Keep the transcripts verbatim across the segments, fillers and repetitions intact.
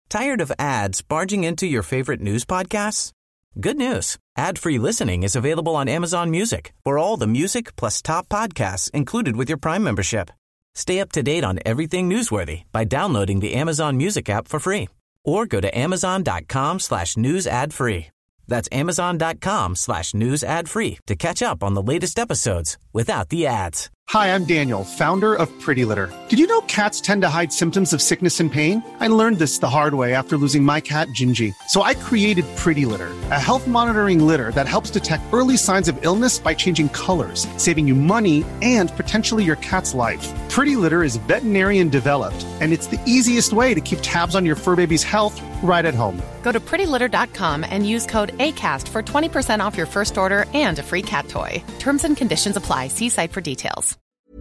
Tired of ads barging into your favorite news podcasts? Good news. Ad-free listening is available on Amazon Music for all the music plus top podcasts included with your Prime membership. Stay up to date on everything newsworthy by downloading the Amazon Music app for free or go to amazon.com slash news ad free. That's amazon.com slash news ad free to catch up on the latest episodes without the ads. Hi, I'm Daniel, founder of Pretty Litter. Did you know cats tend to hide symptoms of sickness and pain? I learned this the hard way after losing my cat, Gingy. So I created Pretty Litter, a health monitoring litter that helps detect early signs of illness by changing colors, saving you money and potentially your cat's life. Pretty Litter is veterinarian developed, and it's the easiest way to keep tabs on your fur baby's health right at home. Go to pretty litter dot com and use code ACAST for twenty percent off your first order and a free cat toy. Terms and conditions apply. See site for details.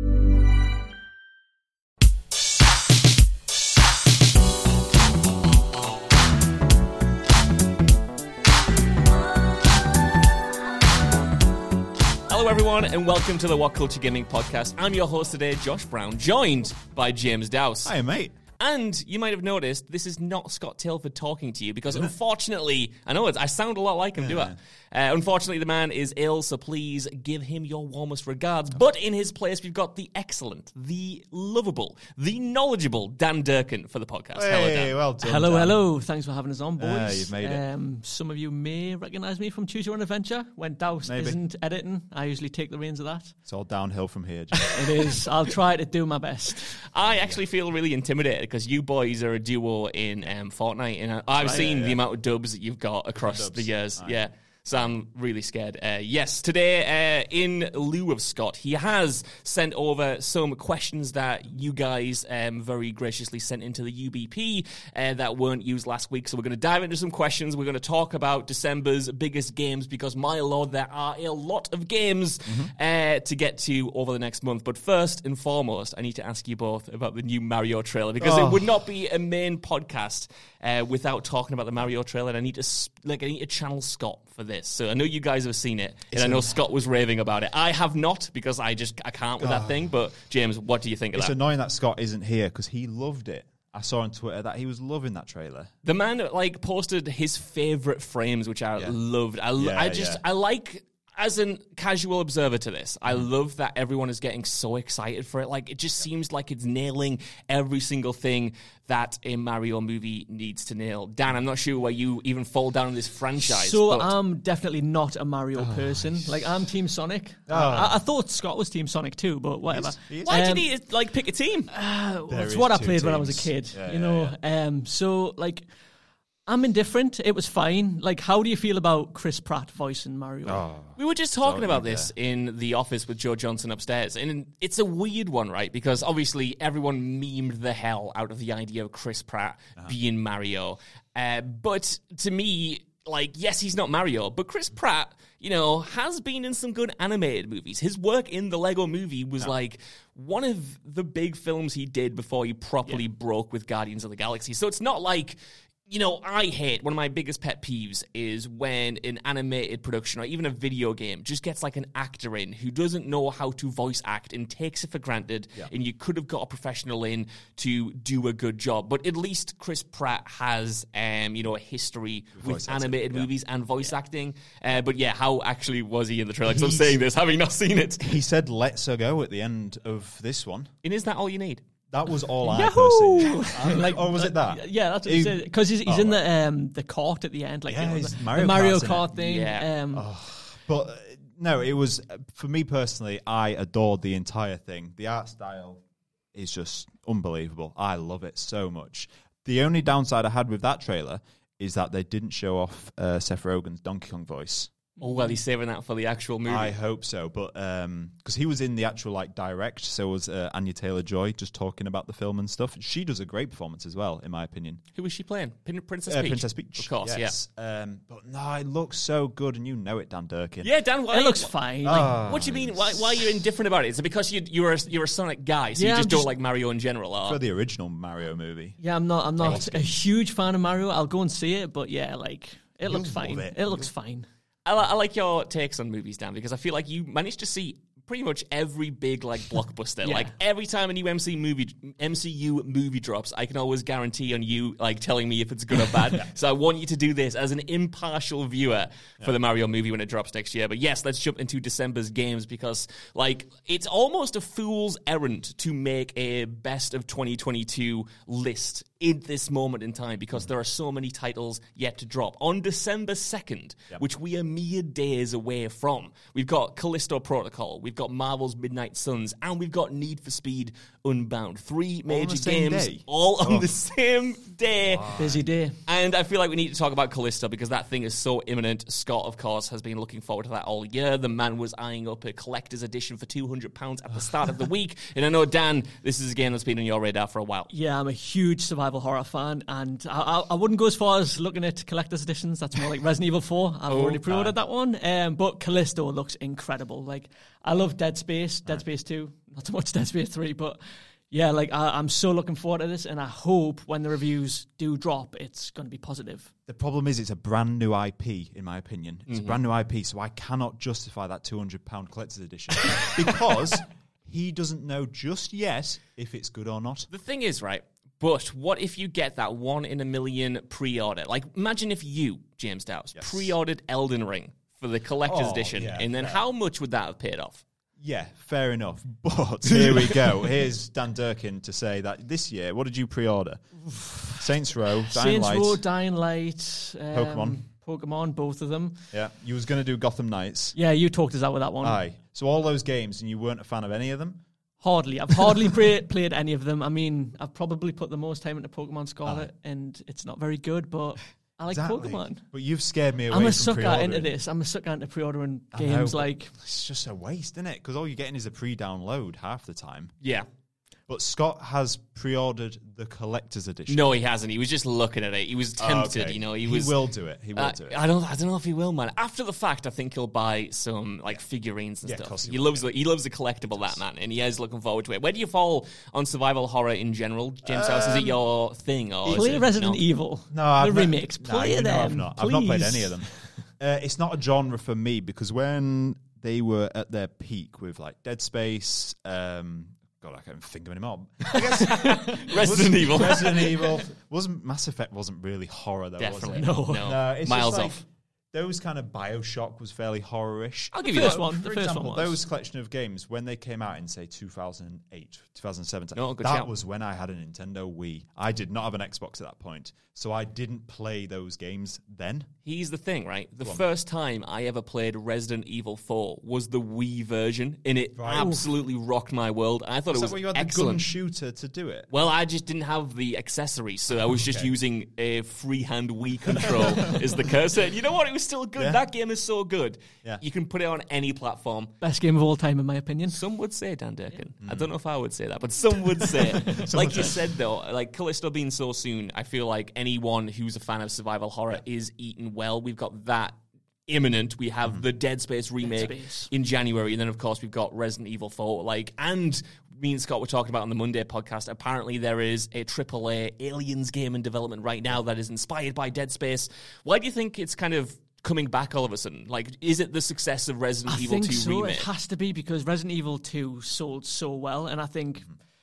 Hello everyone and welcome to the What Culture Gaming Podcast. I'm your host today, Josh Brown, joined by James Dowse. Hi mate. And you might have noticed this is not Scott Tilford talking to you because unfortunately, I know it's, I sound a lot like him, do I? Uh, unfortunately, the man is ill, so please give him your warmest regards. But in his place, we've got the excellent, the lovable, the knowledgeable Dan Durkin for the podcast. Hey, hello, Dan. well done, Hello, Dan. hello. Thanks for having us on, boys. Uh, you've made it. Um, some of you may recognise me from Choose Your Own Adventure. When Dowse Maybe. isn't editing, I usually take the reins of that. It's all downhill from here, Jim. It is. I'll try to do my best. I actually feel really intimidated because you boys are a duo in um, Fortnite, and I've Right, seen yeah, the yeah. amount of dubs that you've got across dubs. the years. Right. Yeah. So I'm really scared. Uh, yes, today, uh, in lieu of Scott, he has sent over some questions that you guys um, very graciously sent into the U B P uh, that weren't used last week. So we're going to dive into some questions. We're going to talk about December's biggest games because, my lord, there are a lot of games Mm-hmm. uh, to get to over the next month. But first and foremost, I need to ask you both about the new Mario trailer because Oh. it would not be a main podcast uh, without talking about the Mario trailer. And I need to s- like I need to channel Scott for this. So I know you guys have seen it, and I know Scott was raving about it. I have not because I just I can't with that thing. But James, what do you think of It's that? annoying that Scott isn't here because he loved it. I saw on Twitter that he was loving that trailer. The man like posted his favorite frames, which I Yeah. loved. I, lo- Yeah, I just yeah. I like. As a casual observer to this, I love that everyone is getting so excited for it. Like, it just seems like it's nailing every single thing that a Mario movie needs to nail. Dan, I'm not sure where you even fall down in this franchise. So but I'm definitely not a Mario person. Like, I'm Team Sonic. I, I thought Scott was Team Sonic too, but whatever. He is. why Um, did he, like, pick a team? Well, There it's is what I two played when I was a teams. kid, Yeah, you yeah, know. Um, so, like, I'm indifferent. It was fine. Like, how do you feel about Chris Pratt voicing Mario? Oh. We were just talking Totally, about this in the office with Joe Johnson upstairs, and it's a weird one, right? Because obviously everyone memed the hell out of the idea of Chris Pratt being Mario. Uh, but to me, like, yes, he's not Mario, but Chris Pratt, you know, has been in some good animated movies. His work in the Lego Movie was like one of the big films he did before he properly broke with Guardians of the Galaxy. So it's not like, you know, I hate, one of my biggest pet peeves is when an animated production or even a video game just gets like an actor in who doesn't know how to voice act and takes it for granted, and you could have got a professional in to do a good job. But at least Chris Pratt has, um, you know, a history Voice with acting, animated yeah. movies and voice acting. Uh, but yeah, how actually was he in the trailer? Because I'm He's- saying this, having not seen it. He said, "Let's go" at the end of this one. And is that all you need? That was all I Yahoo! personally. Like, or was it that? Yeah, that's what he, He- said. Because he's, he's Oh, in right. the um, the court at the end, like Yeah, you know, he's the Mario the Mario Kart's in Kart it. thing. Yeah. Um, But uh, no, it was uh, for me personally. I adored the entire thing. The art style is just unbelievable. I love it so much. The only downside I had with that trailer is that they didn't show off uh, Seth Rogen's Donkey Kong voice. Oh, well, he's saving that for the actual movie. I hope so, but because he was in the actual like direct, so was uh, Anya Taylor-Joy just talking about the film and stuff. She does a great performance as well, in my opinion. Who was she playing? Pin- Princess Uh, Peach? Princess Peach, Of course, yes. Um, but no, it looks so good, and you know it, Dan Durkin. yeah. Yeah, Dan, why, it looks fine. Oh. Like, what do you mean? Why, why are you indifferent about it? Is it because you, you're, a, you're a Sonic guy, so Yeah, you just I'm don't just- like Mario in general? Or? For the original Mario movie. yeah, I'm not. I'm not a huge fan of Mario. I'll go and see it, but yeah, like it looks love fine. it. It, looks fine. I, li- I like your takes on movies, Dan, because I feel like you managed to see pretty much every big like blockbuster. Yeah. Like every time a new M C movie, M C U movie drops, I can always guarantee on you like telling me if it's good or bad. yeah. So I want you to do this as an impartial viewer for yeah. the Mario movie when it drops next year. But yes, let's jump into December's games because like it's almost a fool's errand to make a best of twenty twenty-two list in this moment in time because there are so many titles yet to drop. On December second, yep. which we are mere days away from, we've got Callisto Protocol, we've got Marvel's Midnight Suns, and we've got Need for Speed Unbound. Three major games day. all on oh. the same day. Wow. Busy day. And I feel like we need to talk about Callisto because that thing is so imminent. Scott, of course, has been looking forward to that all year. The man was eyeing up a collector's edition for two hundred pounds at the start of the week. And I know, Dan, this is a game that's been on your radar for a while. Yeah, I'm a huge survival horror fan, and I, I, I wouldn't go as far as looking at collector's editions. That's more like Resident Evil four. I've oh, already pre-ordered uh, that one. Um, but Callisto looks incredible. Like, I love Dead Space, Dead right. Space two, not so much Dead Space three, but yeah, like I, I'm so looking forward to this, and I hope when the reviews do drop, it's going to be positive. The problem is it's a brand new I P, in my opinion. It's mm-hmm. a brand new I P, so I cannot justify that two hundred pounds collector's edition because he doesn't know just yet if it's good or not. The thing is, right, but what if you get that one in a million pre-order? Like, imagine if you, James Dowse, yes. pre-ordered Elden Ring for the collector's oh, edition, yeah, and then fair. How much would that have paid off? Yeah, fair enough. But here we go. Here's Dan Durkin to say that this year, what did you pre-order? Saints Row, Dying Saints Light. Row, Dying Light. Um, Pokemon. Pokemon, both of them. Yeah, you was going to do Gotham Knights. Yeah, you talked us out with that one. Aye. So all those games, and you weren't a fan of any of them? Hardly. I've hardly play, played any of them. I mean, I've probably put the most time into Pokemon Scarlet, Aye. and it's not very good, but I like exactly. Pokemon. But you've scared me away I'm a from sucker pre-ordering. into this. I'm a sucker into pre-ordering games. know, like It's just a waste, isn't it? Because all you're getting is a pre-download half the time. Yeah. But Scott has pre-ordered the collector's edition. No, he hasn't. He was just looking at it. He was tempted, okay. you know. He, he was. will do it. He will uh, do it. I don't. I don't know if he will, man. After the fact, I think he'll buy some like figurines and yeah, stuff. He, he will, loves. yeah. He loves the collectible, that man, and he is looking forward to it. Where do you fall on survival horror in general, James um, House? Is it your thing or play is it, Resident no? Evil? No, the I've remakes. Not, play no, them. No, I've not. Please. I've not played any of them. uh, it's not a genre for me because when they were at their peak with like Dead Space. Um, God, I can't even think of any more. I guess Resident Evil. Resident Evil wasn't Mass Effect wasn't really horror though. Definitely was it? no. no. no it's Miles just like, off. Those kind of Bioshock was fairly horror-ish. I'll give the you first that. one. For the first example, one was. those collection of games when they came out in say two thousand eight, two thousand seven, no, good that shout. was when I had a Nintendo Wii. I did not have an Xbox at that point, so I didn't play those games then. Here's the thing, right? The first time I ever played Resident Evil four was the Wii version, and it right. absolutely rocked my world. I thought was it was that where you had excellent. The gun shooter to do it? Well, I just didn't have the accessories, so I was just okay. using a freehand Wii control as the cursor. And you know what? It was still good. Yeah. That game is so good. Yeah. You can put it on any platform. Best game of all time, in my opinion. Some would say, Dan Durkin. Yeah. Mm. I don't know if I would say that, but some would say. Like you said, though, like Callisto being so soon, I feel like anyone who's a fan of survival horror yeah. is eating well. We've got that imminent. We have mm. the Dead Space remake Dead Space. in January, and then, of course, we've got Resident Evil four. Like, and me and Scott were talking about on the Monday podcast, apparently there is a triple A Aliens game in development right now that is inspired by Dead Space. Why do you think it's kind of coming back all of a sudden? Like, is it the success of Resident I Evil think two so. remake? It has to be because Resident Evil two sold so well, and I think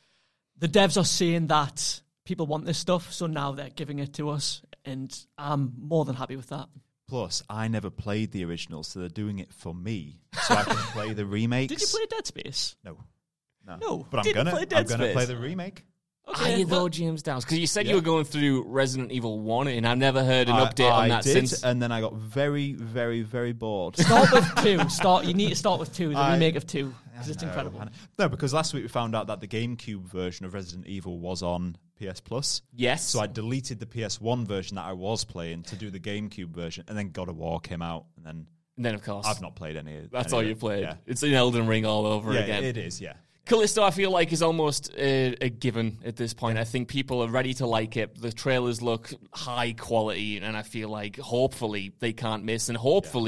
the devs are saying that people want this stuff, so now they're giving it to us, and I'm more than happy with that. Plus, I never played the original, so they're doing it for me, so I can play the remakes. Did you play Dead Space? No. No. No. But I'm Didn't gonna, play Dead I'm gonna Space. play the remake. Okay, Are you though, James Downs? Because you said yeah. you were going through Resident Evil one, and I've never heard an I, update I on that did, since. And then I got very, very, very bored. Start with two. Start. You need to start with two. The I, remake of two, because it's know, incredible. No, because last week we found out that the GameCube version of Resident Evil was on P S Plus. Yes. So I deleted the P S one version that I was playing to do the GameCube version, and then God of War came out, and then. And then, of course, I've not played any. That's any all of you it. played. Yeah. It's an Elden Ring all over yeah, again. It is. Yeah. Callisto, I feel like, is almost a, a given at this point. I think people are ready to like it. The trailers look high quality, and I feel like hopefully they can't miss, and hopefully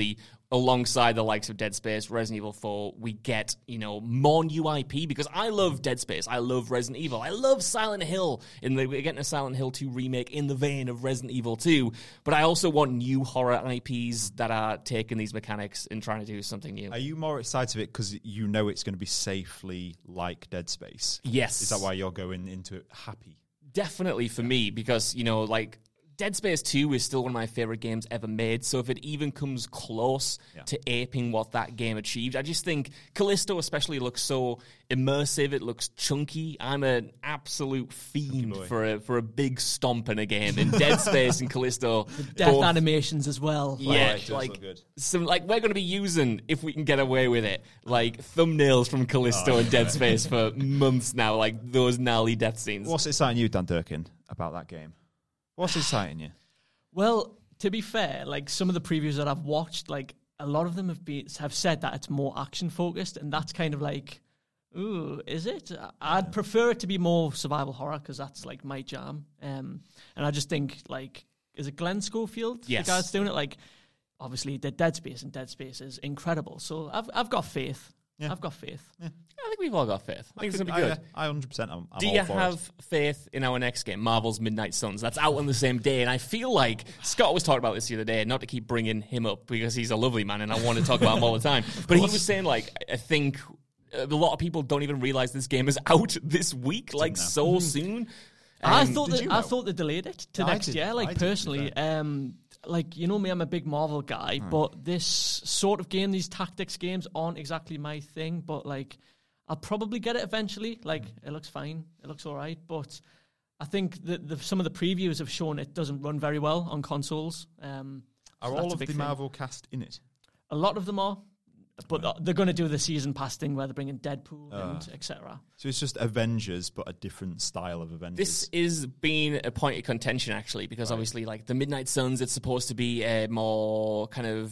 alongside the likes of Dead Space, Resident Evil four, we get, you know, more new I P, because I love Dead Space, I love Resident Evil, I love Silent Hill, and we're getting a Silent Hill two remake in the vein of Resident Evil two, but I also want new horror I Ps that are taking these mechanics and trying to do something new. Are you more excited of it because you know it's going to be safely like Dead Space? Yes. Is that why you're going into it happy? Definitely for me, because, you know, like, Dead Space two is still one of my favorite games ever made, so if it even comes close yeah. to aping what that game achieved, I just think Callisto especially looks so immersive, it looks chunky. I'm an absolute fiend for a for a big stomp in a game, and Dead Space and Callisto... The death both, animations as well. Yeah, like, like, good. Some, like we're going to be using, if we can get away with it, like thumbnails from Callisto oh, and Dead right. Space for months now, like those gnarly death scenes. What's exciting you, Dan Durkin, about that game? What's exciting you? Well, to be fair, like some of the previews that I've watched, like a lot of them have been have said that it's more action focused, and that's kind of like, ooh, is it? I'd yeah. prefer it to be more survival horror because that's like my jam. Um, and I just think like, is it Glenn Schofield? Yes. The guy's doing it. Like, obviously, the Dead Space and Dead Space is incredible. So I've I've got faith. Yeah. I've got faith. Yeah. I think we've all got faith. I think it's going to be good. I, I one hundred percent am. I'm Do all you for have it. faith in our next game, Marvel's Midnight Suns? That's out on the same day, and I feel like Scott was talking about this the other day, not to keep bringing him up because he's a lovely man and I want to talk about him all the time, but he was saying, like, I think a lot of people don't even realize this game is out this week, like, so soon. Um, I thought that, I thought they delayed it to no, next year, like, personally. Um, like, you know me, I'm a big Marvel guy, right. but this sort of game, these tactics games, aren't exactly my thing, but, like, I'll probably get it eventually. Like, it looks fine. It looks all right. But I think that the, some of the previews have shown it doesn't run very well on consoles. Um, are so all of the thing. Marvel cast in it? A lot of them are. But right. they're going to do the season pass thing where they're bringing Deadpool uh, and et cetera. So it's just Avengers, but a different style of Avengers. This is being a point of contention, actually, because right. obviously, like, the Midnight Suns, it's supposed to be a more kind of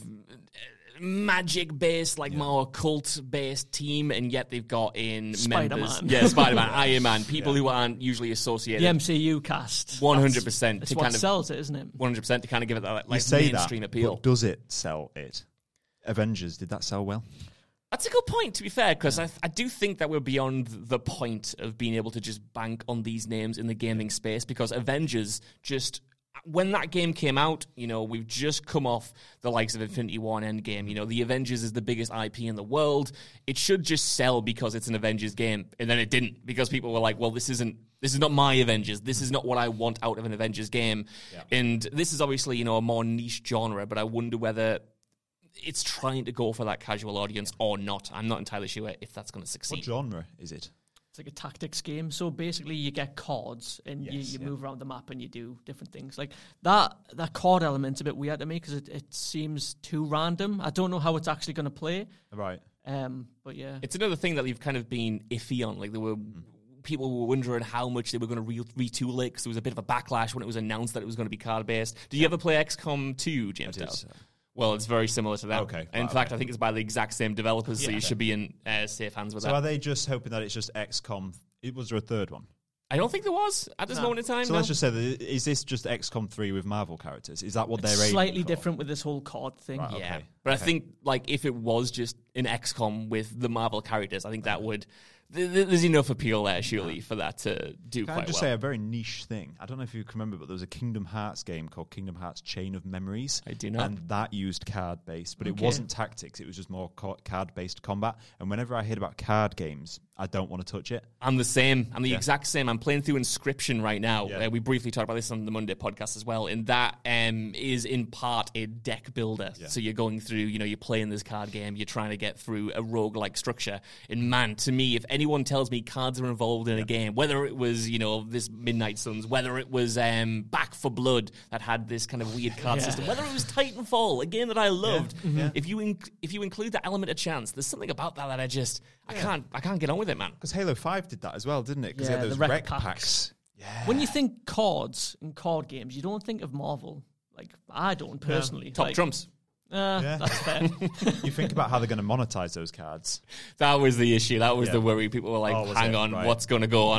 magic-based, like, yeah. more cult-based team, and yet they've got in Spider-Man. members... Yeah, Spider-Man, Iron Man, people yeah. who aren't usually associated... The M C U cast. one hundred percent. That's, to that's what kind of, sells it, isn't it? one hundred percent to kind of give it that, like, you say mainstream that, appeal. But does it sell it? Avengers, did that sell well? That's a good point, to be fair, because I, I do think that we're beyond the point of being able to just bank on these names in the gaming space, because Avengers just... When that game came out, you know, we've just come off the likes of Infinity War and Endgame. You know, the Avengers is the biggest I P in the world. It should just sell because it's an Avengers game. And then it didn't, because people were like, well, this isn't, this is not my Avengers. This is not what I want out of an Avengers game. Yeah. And this is obviously, you know, a more niche genre, but I wonder whether it's trying to go for that casual audience or not. I'm not entirely sure if that's going to succeed. What genre is it? It's like a tactics game. So basically you get cards and yes, you, you yeah. move around the map and you do different things. Like that that card element's a bit weird to me because it, it seems too random. I don't know how it's actually going to play. Right. Um, but yeah. It's another thing that we've kind of been iffy on. Like there were... Mm. People were wondering how much they were going to re- retool it because there was a bit of a backlash when it was announced that it was going to be card-based. Did you ever play X COM two, James? I did, so. Well, it's very similar to that. Okay. In wow, fact, okay. I think it's by the exact same developers, yeah, so you okay. should be in uh, safe hands with so that. So are they just hoping that it's just X COM? It was there a third one? I don't think there was at this no. moment in time. So no. let's just say, that, is this just X COM three with Marvel characters? Is that what it's they're aiming slightly for? different with this whole card thing. Right, yeah, okay. but okay. I think like if it was just an X COM with the Marvel characters, I think that would... There's enough appeal there, surely, for that to do Can quite I just well. say a very niche thing? I don't know if you can remember, but there was a Kingdom Hearts game called Kingdom Hearts Chain of Memories. I do not. And that used card-based, but okay. it wasn't tactics. It was just more card-based combat. And whenever I hear about card games, I don't want to touch it. I'm the same. I'm the yeah. exact same. I'm playing through Inscription right now. Yeah. Uh, we briefly talked about this on the Monday podcast as well. And that um, is in part a deck builder. Yeah. So you're going through, you know, you're playing this card game, you're trying to get through a roguelike structure. And man, to me, if anyone tells me cards are involved in yeah. a game, whether it was, you know, this Midnight Suns, whether it was um, Back for Blood that had this kind of weird card yeah. system, whether it was Titanfall, a game that I loved, yeah. Mm-hmm. if you inc- if you include the element of chance, there's something about that that I just, I yeah. can't, I can't get on with it, man. Because Halo five did that as well, didn't it? Because yeah, they had those the rec, rec packs. packs. Yeah. When you think cards and card games, you don't think of Marvel. Like, I don't personally. Yeah. Top like, trumps. Uh, yeah. That's fair. You think about how they're going to monetize those cards. That was the issue. That was yeah. the worry. People were like, oh, hang it? on, right. what's going to go on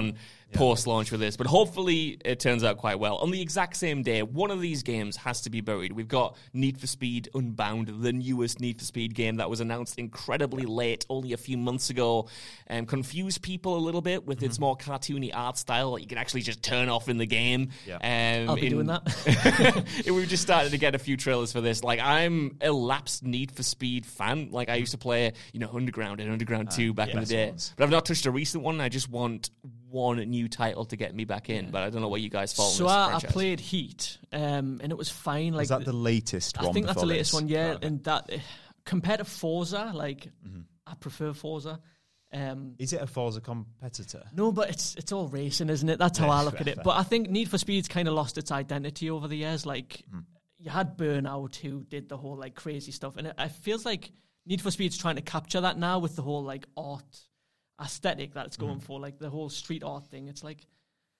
post-launch with this, but hopefully it turns out quite well. On the exact same day, one of these games has to be buried. We've got Need for Speed Unbound, the newest Need for Speed game that was announced incredibly late, only a few months ago, and um, confused people a little bit with mm-hmm. its more cartoony art style that you can actually just turn off in the game. Yeah. Um, I'll be in, doing that. We've just started to get a few trailers for this. Like, I'm a lapsed Need for Speed fan. Like, I used to play, you know, Underground and Underground uh, two back yeah, in the day. Ones. But I've not touched a recent one. I just want one new title to get me back in, yeah. but I don't know what you guys fall so in this I, franchise. I played Heat, um, and it was fine. Like, is that the latest I one? I think that's the latest this? one, yeah. Right. And that, uh, compared to Forza, like, mm-hmm. I prefer Forza. Um, is it a Forza competitor? No, but it's it's all racing, isn't it? That's how yeah, I look fair, at it. fair. But I think Need for Speed's kind of lost its identity over the years. Like, mm. you had Burnout who did the whole, like, crazy stuff, and it, it feels like Need for Speed's trying to capture that now with the whole, like, art aesthetic that it's going mm. for, like the whole street art thing. It's like,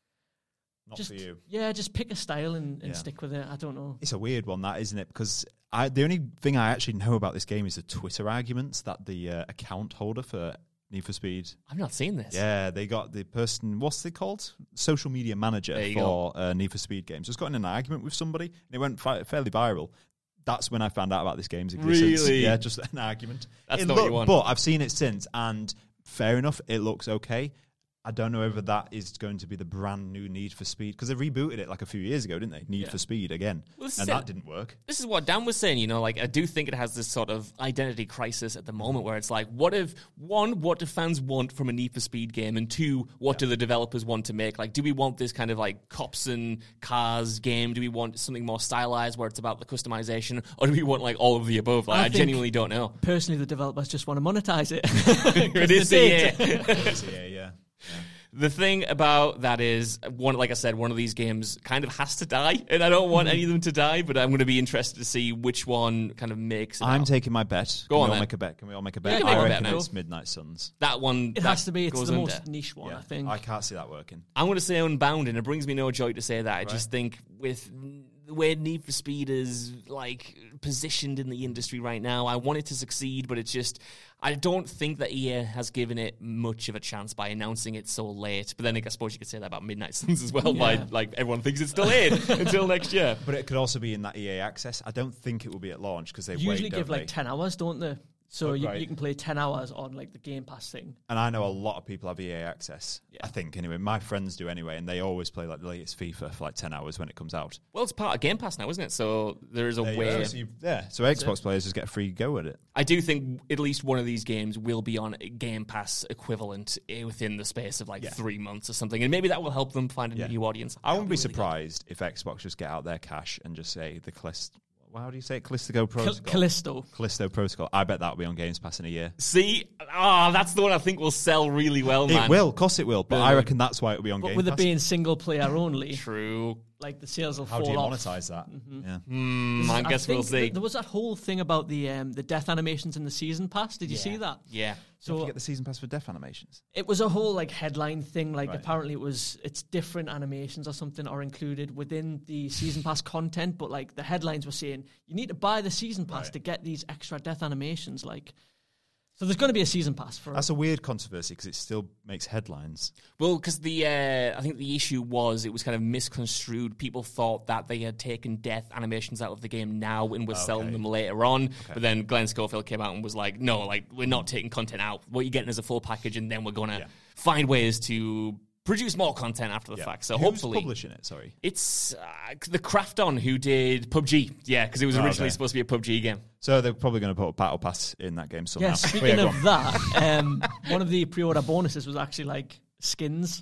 not just, for you. Yeah, just pick a style and, and yeah. stick with it. I don't know. It's a weird one, that, isn't it? Because I, the only thing I actually know about this game is the Twitter arguments that the uh, account holder for Need for Speed. I've not seen this. Yeah, they got the person, what's they called? Social media manager for uh, Need for Speed games. Just got in an argument with somebody, and it went fi- fairly viral. That's when I found out about this game's existence. Really? Yeah, just an argument. That's it not look, what you want. But I've seen it since, and fair enough, it looks okay. I don't know whether that is going to be the brand new Need for Speed, because they rebooted it like a few years ago, didn't they? Need yeah. for Speed again, well, and that didn't work. This is what Dan was saying, you know, like, I do think it has this sort of identity crisis at the moment where it's like, what if, one, what do fans want from a Need for Speed game, and two, what yeah. do the developers want to make? Like, do we want this kind of, like, cops and cars game? Do we want something more stylized where it's about the customization? Or do we want, like, all of the above? Like, I, I genuinely don't know. Personally, the developers just want to monetize it. It is the year. yeah, yeah. yeah. The thing about that is, one, like I said, one of these games kind of has to die, and I don't want any of them to die, but I'm going to be interested to see which one kind of makes it I'm out. taking my bet. Go Can on, we all then. make a bet? Can we all make a bet? Yeah, I make reckon a bet, it's Midnight Suns. That one, It that has to be. It's goes the under. most niche one, Yeah. I think. I can't see that working. I'm going to say Unbound, and it brings me no joy to say that. I Right. just think with the way Need for Speed is, like, positioned in the industry right now, I want it to succeed, but it's just, I don't think that E A has given it much of a chance by announcing it so late. But then I suppose you could say that about Midnight Suns as well, Yeah. by, like, everyone thinks it's delayed until next year. But it could also be in that E A access. I don't think it will be at launch because they usually wait, give don't like they? ten hours, don't they? So Oh, you, right. you can play ten hours on like the Game Pass thing. And I know a lot of people have E A access. Yeah. I think anyway. My friends do anyway, and they always play like the latest FIFA for like ten hours when it comes out. Well, it's part of Game Pass now, isn't it? So there's a There you way. go. So you- yeah. So Xbox players just get a free go at it. I do think at least one of these games will be on a Game Pass equivalent eh, within the space of like Yeah. three months or something, and maybe that will help them find a Yeah. new audience. I wouldn't be That'd really surprised if Xbox just get out their cash and just say the Callisto. Well, how do you say it? Callisto Protocol. Cal- Callisto. Callisto Protocol. I bet that'll be on Games Pass in a year. good. See, ah, that's the one I think will sell really well, man. It will, of course it will. But Really? I reckon that's why it'll be on But Game with Pass. it being single player only, True. like the sales will How fall do you off. monetize that? Yeah. Mm, I guess we'll think see. th- There was that whole thing about the um, the death animations in the season pass. Did you see that? Yeah. So you So get the season pass for Death Animations. it was a whole like headline thing. Like Right. apparently it was it's different animations or something are included within the season pass content. But like the headlines were saying you need to buy the season pass Right. to get these extra death animations. Like so, there's going to be a season pass for. That's a weird controversy because it still makes headlines. Well, because the uh, I think the issue was it was kind of misconstrued. People thought that they had taken death animations out of the game now and were selling Okay. them later on. But then Glenn Schofield came out and was like, "No, like we're not taking content out. What you're getting is a full package, and then we're gonna Yeah. find ways to produce more content after the Yeah. fact." So Who's hopefully, publishing it? Sorry. it's uh, the Krafton who did P U B G. Yeah, because it was Oh, originally okay. supposed to be a P U B G game. So they're probably going to put a battle pass in that game somehow. Yeah, But speaking yeah, go of on. that, um, one of the pre-order bonuses was actually like skins,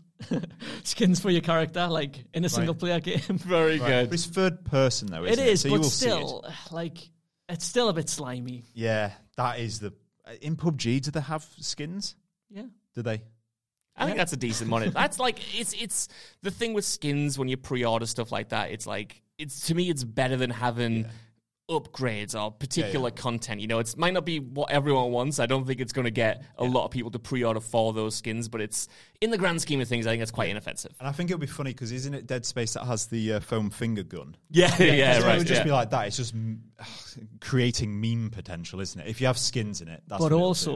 skins for your character, like in a single-player game. Very Right. good. But it's third person though, It isn't it? is, So you but will see it. still, like it's still a bit slimy. Yeah, that is the in P U B G. Do they have skins? Yeah, Do they? I think that's a decent money. That's like it's it's the thing with skins when you pre-order stuff like that. It's like it's to me it's better than having upgrades or particular Yeah, yeah. content. You know, it might not be what everyone wants. I don't think it's going to get a lot of people to pre-order for those skins, but it's in the grand scheme of things. I think it's quite inoffensive. And I think it'll be funny because isn't it Dead Space that has the uh, foam finger gun? Yeah, yeah, So right. It would just yeah. be like that. It's just m- creating meme potential, isn't it? If you have skins in it, that's but what it'll also do.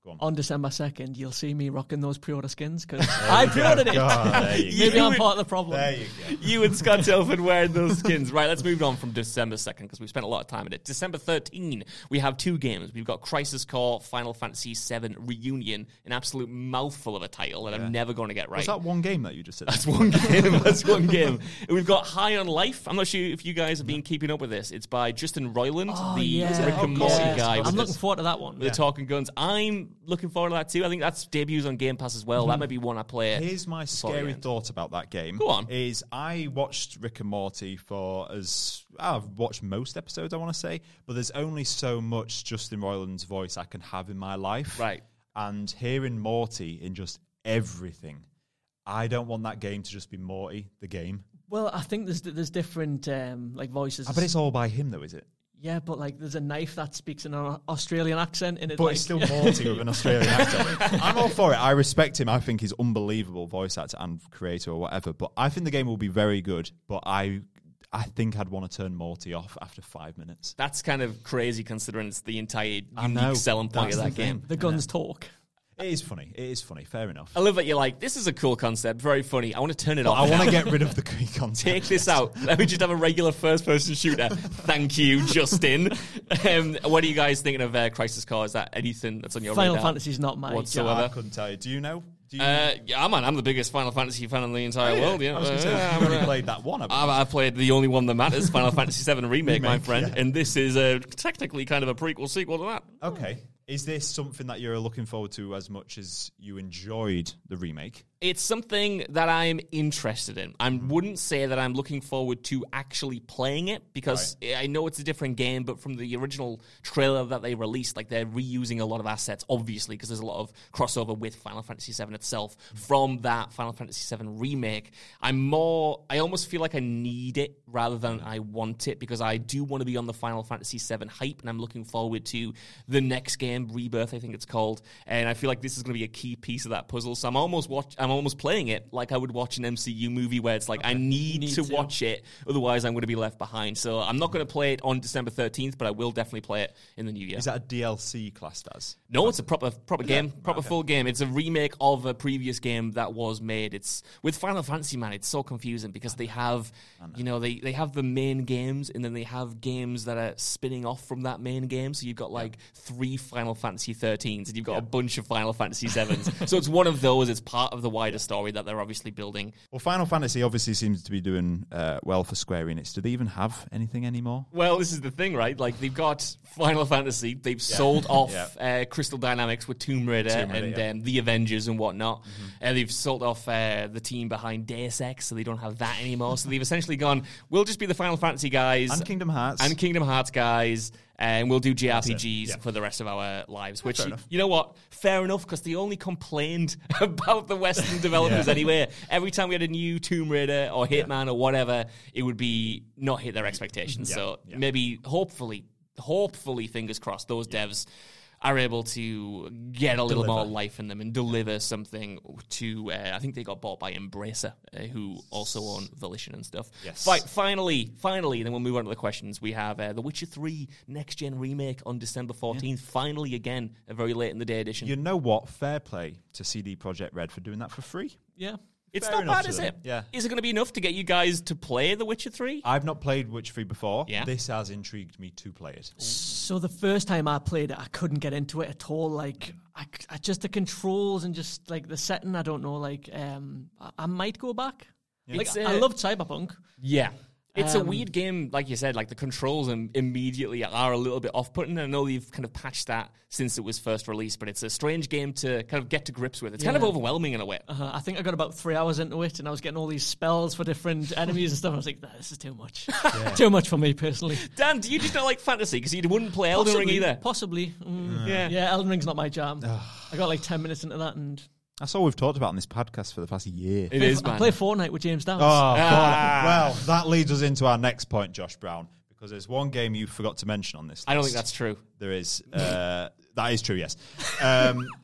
Go on. On December second, you'll see me rocking those pre-order skins because I pre-ordered it. God, Maybe I'm part of the problem. There you go. You and Scott Tilford wearing those skins. Right, let's move on from December second because we've spent a lot of time in it. December thirteenth, we have two games. We've got Crisis Core Final Fantasy seven Reunion, an absolute mouthful of a title that yeah. I'm never going to get right. Was that one game that you just said? That's one game. That's one game. And we've got High on Life. I'm not sure if you guys have been keeping up with this. It's by Justin Roiland, oh, the yeah. Rick and Morty yes. guy. I'm looking his, forward to that one. With yeah. the talking guns. I'm looking forward to that too. I think that's debuts on Game Pass as well. Mm-hmm. That might be one I play. Here's my scary thought about that game. Go on. Is I watched Rick and Morty for as I've watched most episodes, I want to say, but there's only so much Justin Roiland's voice I can have in my life. Right. And hearing Morty in just everything, I don't want that game to just be Morty, the game. Well, I think there's there's different um, like voices. I bet it's all by him, though, is it? Yeah, but like there's a knife that speaks in an Australian accent, and it, but like, it's still Morty with an Australian accent. I'm all for it. I respect him. I think he's unbelievable voice actor and creator or whatever. But I think the game will be very good. But I, I think I'd want to turn Morty off after five minutes. That's kind of crazy considering it's the entire I know. unique selling point That's of that the game. thing. The guns talk. It is funny. It is funny. Fair enough. I love that you're like, this is a cool concept, very funny. I want to turn it But off. I want to get rid of the concept. Take this out. Let me just have a regular first-person shooter. Thank you, Justin. Um, what are you guys thinking of uh, Crisis Core? Is that anything that's on your Final radar? Fantasy's not my whatsoever? I couldn't tell you. Do you know? Do you Uh, yeah, man, I'm the biggest Final Fantasy fan in the entire Oh, yeah. world. Yeah, I was going to say, Uh, you've only played that one. haven't you? I've, I've played the only one that matters, Final Fantasy seven Remake, my Remake, friend, yeah. and this is uh, technically kind of a prequel sequel to that. Okay. Is this something that you're looking forward to as much as you enjoyed the remake? It's something that I'm interested in. I wouldn't say that I'm looking forward to actually playing it because right. I know it's a different game, but from the original trailer that they released, like they're reusing a lot of assets, obviously, because there's a lot of crossover with Final Fantasy seven itself from that Final Fantasy seven remake. I'm more, I almost feel like I need it rather than I want it because I do want to be on the Final Fantasy seven hype and I'm looking forward to the next game, Rebirth, I think it's called, and I feel like this is going to be a key piece of that puzzle. So I'm almost watch, I'm almost playing it like I would watch an M C U movie where it's like okay. I need, need to, to watch it, otherwise I'm going to be left behind. So I'm not going to play it on December thirteenth, but I will definitely play it in the new year. Is that a D L C classed as? No, it's a proper proper game, right, proper okay. full game. It's a remake of a previous game that was made. It's with Final Fantasy, man. It's so confusing because they have, know. you know, they, they have the main games and then they have games that are spinning off from that main game. So you've got like yeah. three Final Fantasy thirteens and you've got yeah. a bunch of Final Fantasy sevens. So it's one of those. It's part of the wider story that they're obviously building. Well, Final Fantasy obviously seems to be doing uh, well for Square Enix. Do they even have anything anymore? Well, this is the thing, right? Like they've got Final Fantasy. They've yeah. sold off yeah. uh, Crystal Dynamics with Tomb Raider, Tomb Raider and yeah. um, the Avengers and whatnot. Mm-hmm. Uh, they've sold off uh, the team behind Deus Ex, so they don't have that anymore. So they've essentially gone, we'll just be the Final Fantasy guys. And Kingdom Hearts. And Kingdom Hearts guys. And we'll do J R P Gs yeah. for the rest of our lives. Yeah, which, you, you know what? Fair enough, because they only complained about the Western developers yeah. anyway. Every time we had a new Tomb Raider or Hitman yeah. or whatever, it would be not hit their expectations. Yeah. So yeah. maybe, hopefully, hopefully, fingers crossed, those yeah. devs are able to get a little deliver. more life in them and deliver something to, uh, I think they got bought by Embracer, uh, who also own Volition and stuff. Yes. Fi- finally, finally, then we'll move on to the questions. We have uh, The Witcher three Next Gen Remake on December fourteenth. Yeah. Finally, again, a very late in the day edition. You know what? Fair play to C D Projekt Red for doing that for free. Yeah. It's Fair not bad, to is them. it? Yeah. Is it going to be enough to get you guys to play The Witcher three? I've not played Witcher three before. Yeah. This has intrigued me to play it. So the first time I played it, I couldn't get into it at all. Like, I, I just the controls and just like the setting, I don't know. Like, um, I, I might go back. Yeah. Like, uh, I loved Cyberpunk. Yeah. It's Um, a weird game, like you said, like the controls im- immediately are a little bit off-putting. I know you've kind of patched that since it was first released, but it's a strange game to kind of get to grips with. It's Yeah. kind of overwhelming in a way. Uh-huh. I think I got about three hours into it, and I was getting all these spells for different enemies and stuff. And I was like, this is too much. Yeah. Too much for me, personally. Dan, do you just not like fantasy? Because you wouldn't play Elden Possibly, Ring either. Possibly. Mm. Yeah. Yeah, Elden Ring's not my jam. I got like ten minutes into that, and... That's all we've talked about in this podcast for the past year. It is, man. I play Fortnite with James Downs. Oh, Ah. well, that leads us into our next point, Josh Brown, because there's one game you forgot to mention on this list. I don't think that's true. There is. Uh, that is true, yes. Um,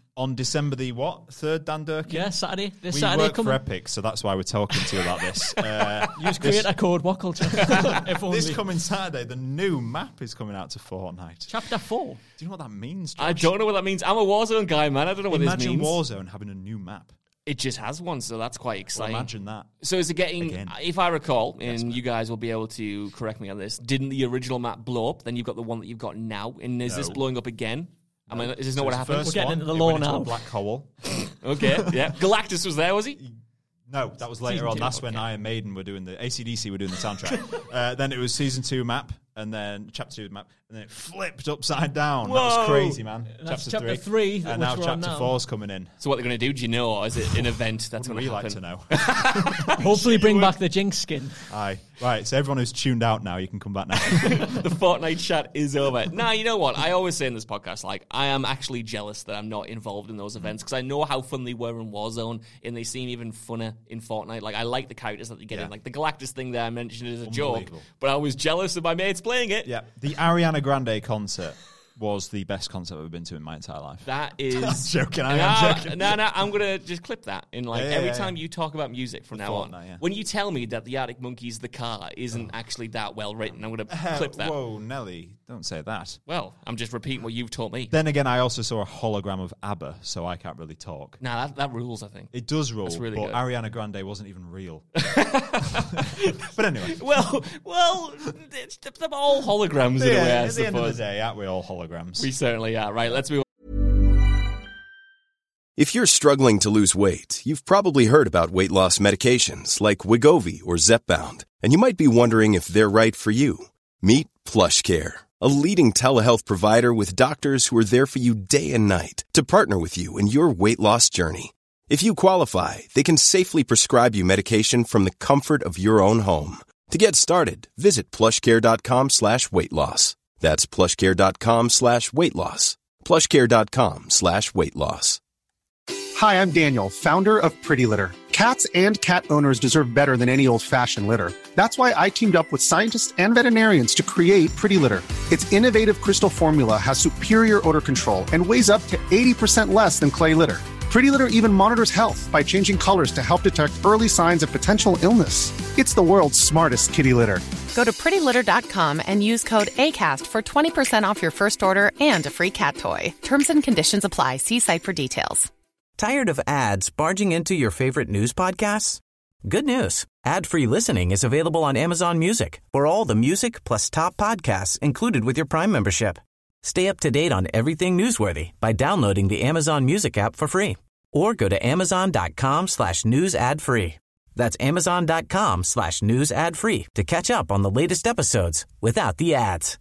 on December the what? Third, Dan Durkin? Yeah, Saturday. This we Saturday work coming. for Epic, so that's why we're talking to you about this. Uh, Use creator code What Culture. If only. this coming Saturday, the new map is coming out to Fortnite. Chapter four. Do you know what that means, Josh? I don't know what that means. I'm a Warzone guy, man. I don't know what Imagine this means. Warzone having a new map. It just has one, so that's quite Well, exciting. imagine that. So is it getting, Again. if I recall, and you guys will be able to correct me on this, didn't the original map blow up? Then you've got the one that you've got now, and is No. this blowing up again? I mean, is this So not what it's the happened? first We're getting one, into the it law went into now. a black hole. Okay, yeah. Galactus was there, was he? No, that was later Season on. two, That's when okay. Iron Maiden were doing the A C D C were doing the soundtrack. uh, then it was season two map, and then chapter two map, and then it flipped upside down. That was Whoa. crazy, man. That's chapter, chapter three, three, and which now we're on chapter now. four's coming in. So what they're going to do, do you know, or is it an event that's going Would to we happen? like to know? Hopefully bring back the Jinx skin. Aye, right. So everyone who's tuned out now, you can come back now. The Fortnite chat is over. Nah, you know what? I always say in this podcast, like, I am actually jealous that I'm not involved in those events because I know how fun they were in Warzone and they seem even funner in Fortnite. Like, I like the characters that they get Yeah. in. Like, the Galactus thing there I mentioned as a joke, Unbelievable. but I was jealous of my mates playing it. Yeah, the Ariana Grande concert was the best concert I've ever been to in my entire life. That is... I'm joking, I no, am joking. No, no, I'm going to just clip that. In like Yeah, yeah, every yeah, time yeah. you talk about music from The now on, Fortnite, yeah. when you tell me that the Arctic Monkeys, the car, isn't actually that well written, I'm going to Uh, clip that. Whoa, Nelly, don't say that. Well, I'm just repeating what you've taught me. Then again, I also saw a hologram of ABBA, so I can't really talk. Nah, that, that rules, I think. It does rule, That's really but good. Ariana Grande wasn't even real. But anyway. Well, well, it's, they're all holograms in a Yeah, way, I at the end of the suppose. day, aren't we all holograms? We certainly are. Right, let's move If you're struggling to lose weight, you've probably heard about weight loss medications like Wegovy or Zepbound, and you might be wondering if they're right for you. Meet PlushCare, a leading telehealth provider with doctors who are there for you day and night to partner with you in your weight loss journey. If you qualify, they can safely prescribe you medication from the comfort of your own home. To get started, visit plushcare.com slash weight loss. That's plushcare.com slash weight loss. plushcare.com slash weight loss. Hi, I'm Daniel, founder of Pretty Litter. Cats and cat owners deserve better than any old-fashioned litter. That's why I teamed up with scientists and veterinarians to create Pretty Litter. Its innovative crystal formula has superior odor control and weighs up to eighty percent less than clay litter. Pretty Litter even monitors health by changing colors to help detect early signs of potential illness. It's the world's smartest kitty litter. Go to pretty litter dot com and use code ACAST for twenty percent off your first order and a free cat toy. Terms and conditions apply. See site for details. Tired of ads barging into your favorite news podcasts? Good news. Ad-free listening is available on Amazon Music for all the music plus top podcasts included with your Prime membership. Stay up to date on everything newsworthy by downloading the Amazon Music app for free or go to amazon.com slash news ad free. That's amazon.com slash news ad free to catch up on the latest episodes without the ads.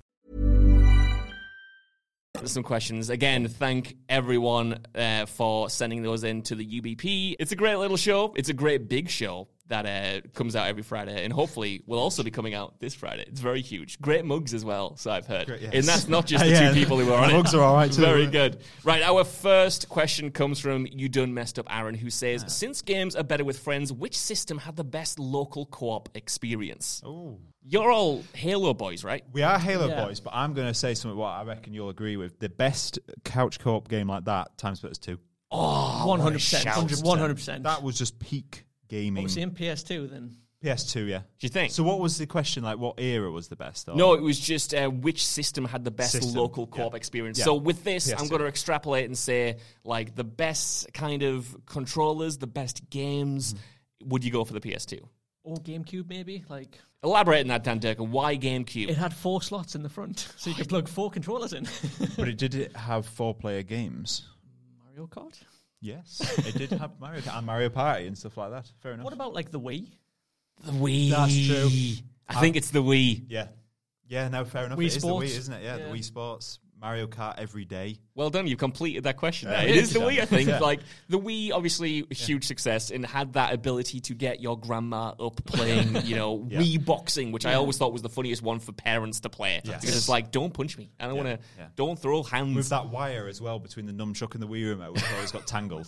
some questions. Again, thank everyone uh, for sending those in to the U B P. It's a great little show. It's a great big show that uh, comes out every Friday, and hopefully will also be coming out this Friday. It's very huge. Great mugs as well, so I've heard. Great, yes. And that's not just the Yeah, two people who are on the it. mugs are all right too. Very good. Right, our first question comes from You Done Messed Up Aaron, who says, since games are better with friends, which system had the best local co-op experience? Ooh. You're all Halo boys, right? We are Halo Yeah. boys, but I'm going to say something what I reckon you'll agree with. The best couch co-op game like that, Time Splitters two. Oh, one hundred what a percent. shout. one hundred percent. That was just peak gaming. Obviously in P S two then. P S two, yeah. Do you think? So what was the question? Like, what era was the best? Or? No, it was just uh, which system had the best System, local co-op yeah. experience. Yeah. So with this, P S two. I'm going to extrapolate and say, like, the best kind of controllers, the best games, would you go for the P S two? Or GameCube maybe. Like Elaborate on that, Dan Durkin. Why GameCube? it had four slots in the front, so you could plug four controllers in. But it did it have four-player games? Mario Kart. Yes, it did have Mario Kart and Mario Party and stuff like that. Fair enough. What about like the Wii? The Wii. That's true. I think it's the Wii. Yeah. Yeah, no, fair enough. Wii it is Sports. the Wii, isn't it? Yeah, Yeah. the Wii Sports. Mario Kart every day. Well done, you completed that question Yeah, there. It is the yeah. Wii, I think. Yeah. Like, the Wii, obviously, a huge success and had that ability to get your grandma up playing, you know, Yeah. Wii boxing, which I always thought was the funniest one for parents to play. Yes. Because it's like, don't punch me. I don't Yeah, want to, yeah. don't throw hands. With that wire as well between the nunchuck and the Wii remote, which always got tangled.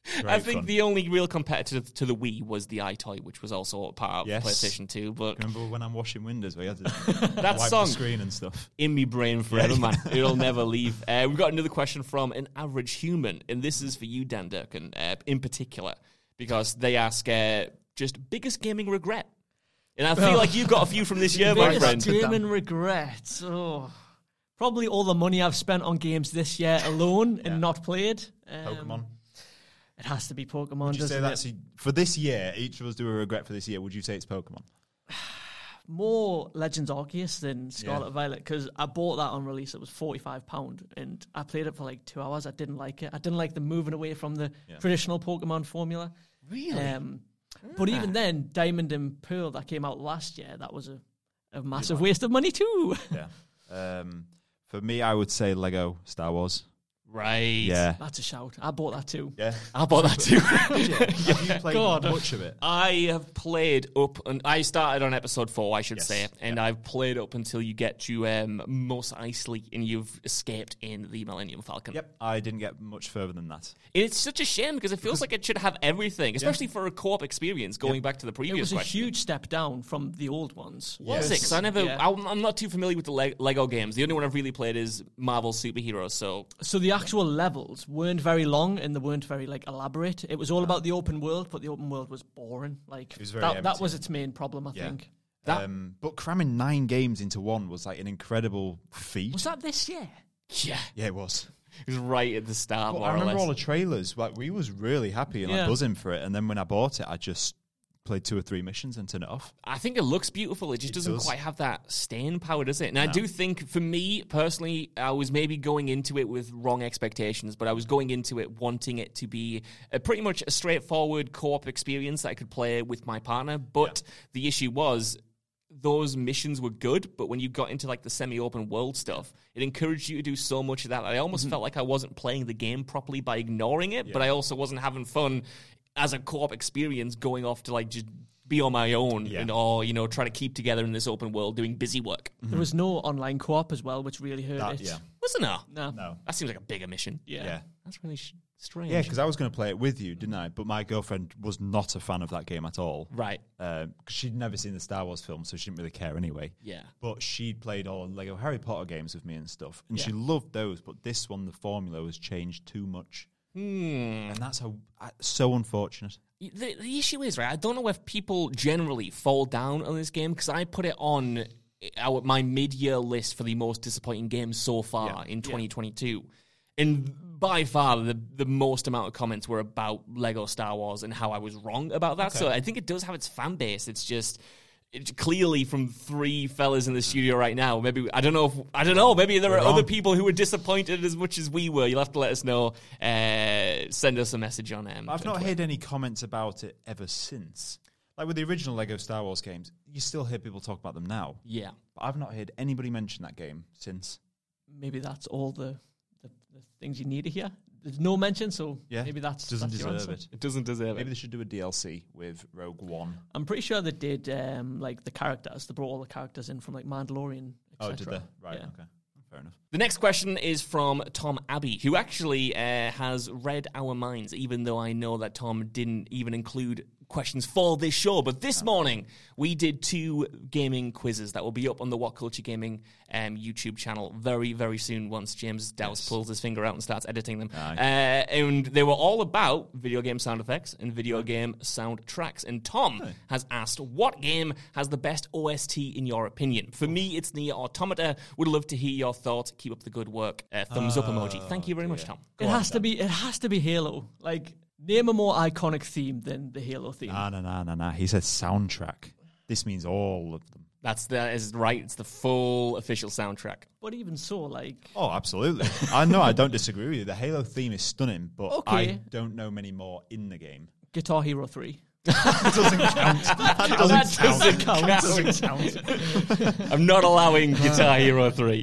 I think fun. the only real competitor to the Wii was the iToy, which was also part of Yes. PlayStation two. But Remember when I'm washing windows, we had to that wipe song the screen and stuff. in me brain forever, Yeah. man. It'll never leave. Uh, we've got another question from an average human, and this is for you, Dan Durkin, uh, in particular, because they ask uh, just biggest gaming regret. And I feel like you've got a few from this year, my friend. Biggest gaming regrets. Oh, probably all the money I've spent on games this year alone and not played. Um, Pokemon. It has to be Pokemon. Would you doesn't say that's it? for this year? Each of us do a regret for this year. Would you say it's Pokemon? More Legends Arceus than Scarlet Yeah. Violet, because I bought that on release. It was forty-five pounds, and I played it for like two hours. I didn't like it. I didn't like the moving away from the Yeah. traditional Pokemon formula. Really? Um, But even then, Diamond and Pearl that came out last year, that was a, a massive waste of money too. Yeah. Um, for me, I would say Lego Star Wars. Right. Yeah. That's a shout. I bought that too. Yeah. I bought that too. Have you played God. much of it? I have played up, and I started on episode four, I should Yes. say, and I've played up until you get to um, Mos Eisley, and you've escaped in the Millennium Falcon. Yep. I didn't get much further than that. And it's such a shame because it feels like it should have everything, especially for a co-op experience. Going back to the It previous was a question. huge step down from the old ones. Was it? Yes. Because I never, Yeah. I'm, I'm not too familiar with the Le- Lego games. The only one I've really played is Marvel Superheroes. So So the actual levels weren't very long and they weren't very like elaborate. It was all about the open world, but the open world was boring. Like was very that, that empty. was its main problem, I Yeah. think. That- um, but cramming nine games into one was like an incredible feat. Was that this year? yeah, Yeah, it was. it was right at the start. But more I or remember less. all the trailers. Like we was really happy and like Yeah. buzzing for it. And then when I bought it, I just played two or three missions and turned it off. I think it looks beautiful. It just It doesn't does. quite have that staying power, does it? And I do think, for me personally, I was maybe going into it with wrong expectations, but I was going into it wanting it to be a pretty much a straightforward co-op experience that I could play with my partner. But the issue was, those missions were good, but when you got into like the semi-open world stuff, it encouraged you to do so much of that. that I almost Mm-hmm. felt like I wasn't playing the game properly by ignoring it, but I also wasn't having fun as a co-op experience going off to like just be on my own Yeah. and or you know try to keep together in this open world doing busy work. There was no online co-op as well, which really hurt That- it. yeah. Wasn't there? No. No. That seems like a bigger mission. Yeah. Yeah. That's really sh- strange. Yeah, because I was going to play it with you, didn't I? But my girlfriend was not a fan of that game at all. right. Because she'd never seen the Star Wars film, so she didn't really care anyway. Yeah. But she'd played all the Lego Harry Potter games with me and stuff. And she Yeah. loved those. But this one, the formula was changed too much. Hmm. And that's how, uh, so unfortunate. The, the issue is, right, I don't know if people generally fall down on this game because I put it on our, my mid-year list for the most disappointing games so far Yeah. in twenty twenty-two. And by far, the, the most amount of comments were about Lego Star Wars and how I was wrong about that. So I think it does have its fan base. It's just... It's clearly from three fellas in the studio right now. Maybe I don't know. If, I don't know. Maybe there We're are wrong. other people who were disappointed as much as we were. You'll have to let us know. Uh, send us a message on um, I've not Twitter. heard any comments about it ever since. Like with the original Lego Star Wars games, you still hear people talk about them now. Yeah. But I've not heard anybody mention that game since. Maybe that's all the, the, the things you need to hear. There's no mention, so Yeah. maybe that's Doesn't that's your deserve answer. it. It doesn't deserve Maybe it. they should do a D L C with Rogue One. I'm pretty sure they did um, like the characters. They brought all the characters in from like Mandalorian, et Oh, did cetera. they? Right, Yeah. okay. Fair enough. The next question is from Tom Abbey, who actually uh, has read our minds, even though I know that Tom didn't even include questions for this show. But this morning, we did two gaming quizzes that will be up on the What Culture Gaming um, YouTube channel very, very soon once James Dowse Yes. pulls his finger out and starts editing them. Aye. Uh, and they were all about video game sound effects and video game soundtracks. And Tom has asked, what game has the best O S T in your opinion? For me, it's Nier Automata. Would love to hear your thoughts. Keep up the good work. Uh, thumbs up emoji. Thank you very much, Tom. It has to be. It has to be Halo. Like name a more iconic theme than the Halo theme. Nah, nah, nah, nah, nah. He said soundtrack. This means all of them. That's that is right. It's the full official soundtrack. But even so, like Oh, absolutely. I know, I don't disagree with you. The Halo theme is stunning, but Okay. I don't know many more in the game. Guitar Hero three. That doesn't count. That doesn't count. That doesn't count. I'm not allowing Guitar Hero three.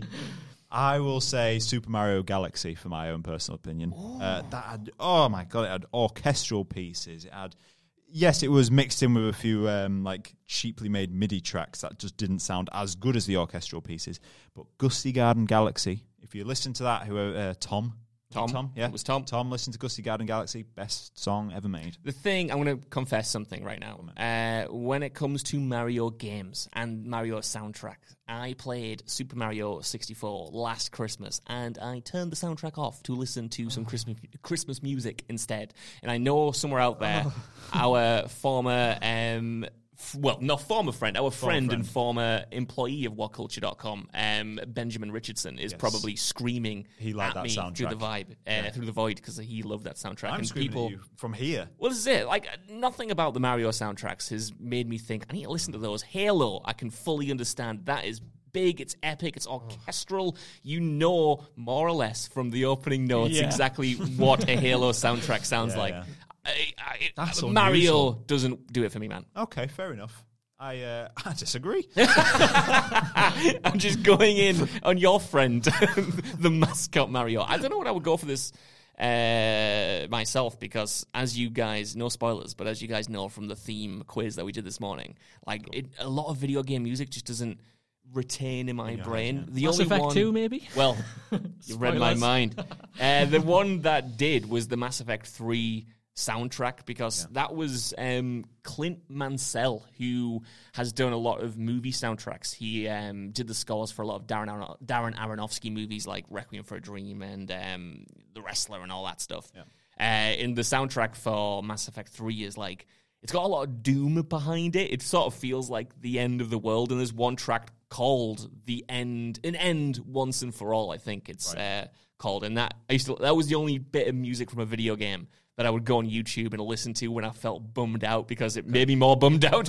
I will say Super Mario Galaxy for my own personal opinion. Uh, that had, oh my god, it had orchestral pieces. It had, yes, it was mixed in with a few um, like cheaply made MIDI tracks that just didn't sound as good as the orchestral pieces. But Gusty Garden Galaxy, if you listen to that, whoever uh, Tom, Tom. Tom, yeah. It was Tom. Tom, listen to Gusty Garden Galaxy. Best song ever made. The thing, I'm going to confess something right now. Uh, when it comes to Mario games and Mario soundtrack, I played Super Mario sixty-four last Christmas, and I turned the soundtrack off to listen to some Christmas Christmas music instead. And I know somewhere out there, our former... Um, Well, not former friend, our friend, friend and former employee of what culture dot com, um, Benjamin Richardson, is yes. probably screaming he liked at that me soundtrack. through the vibe, uh, yeah. through the void, because he loved that soundtrack. I'm and screaming people, at you from here. Well, this is it. Like, nothing about the Mario soundtracks has made me think, I need to listen to those. Halo, I can fully understand. That is big, it's epic, it's orchestral. You know, more or less, from the opening notes, yeah. exactly what a Halo soundtrack sounds yeah, like. Yeah. I, I, That's Mario unusual. doesn't do it for me, man. Okay, fair enough. I uh, I disagree. I'm just going in on your friend, the mascot Mario. I don't know what I would go for this uh, myself, because as you guys, no spoilers, but as you guys know from the theme quiz that we did this morning, like it, a lot of video game music just doesn't retain in my in brain. head, yeah. The Mass only Effect one, two, maybe? Well, you read my mind. Uh, the one that did was the Mass Effect three soundtrack, because yeah. that was um, Clint Mansell, who has done a lot of movie soundtracks. He um, did the scores for a lot of Darren, Aron- Darren Aronofsky movies like Requiem for a Dream and um, The Wrestler and all that stuff. Yeah. Uh, in the soundtrack for Mass Effect three is like, it's got a lot of doom behind it. It sort of feels like the end of the world, and there's one track called The End, An End Once and For All, I think it's right. uh, called. And that I used to, that was the only bit of music from a video game that I would go on YouTube and listen to when I felt bummed out, because it made me more bummed out.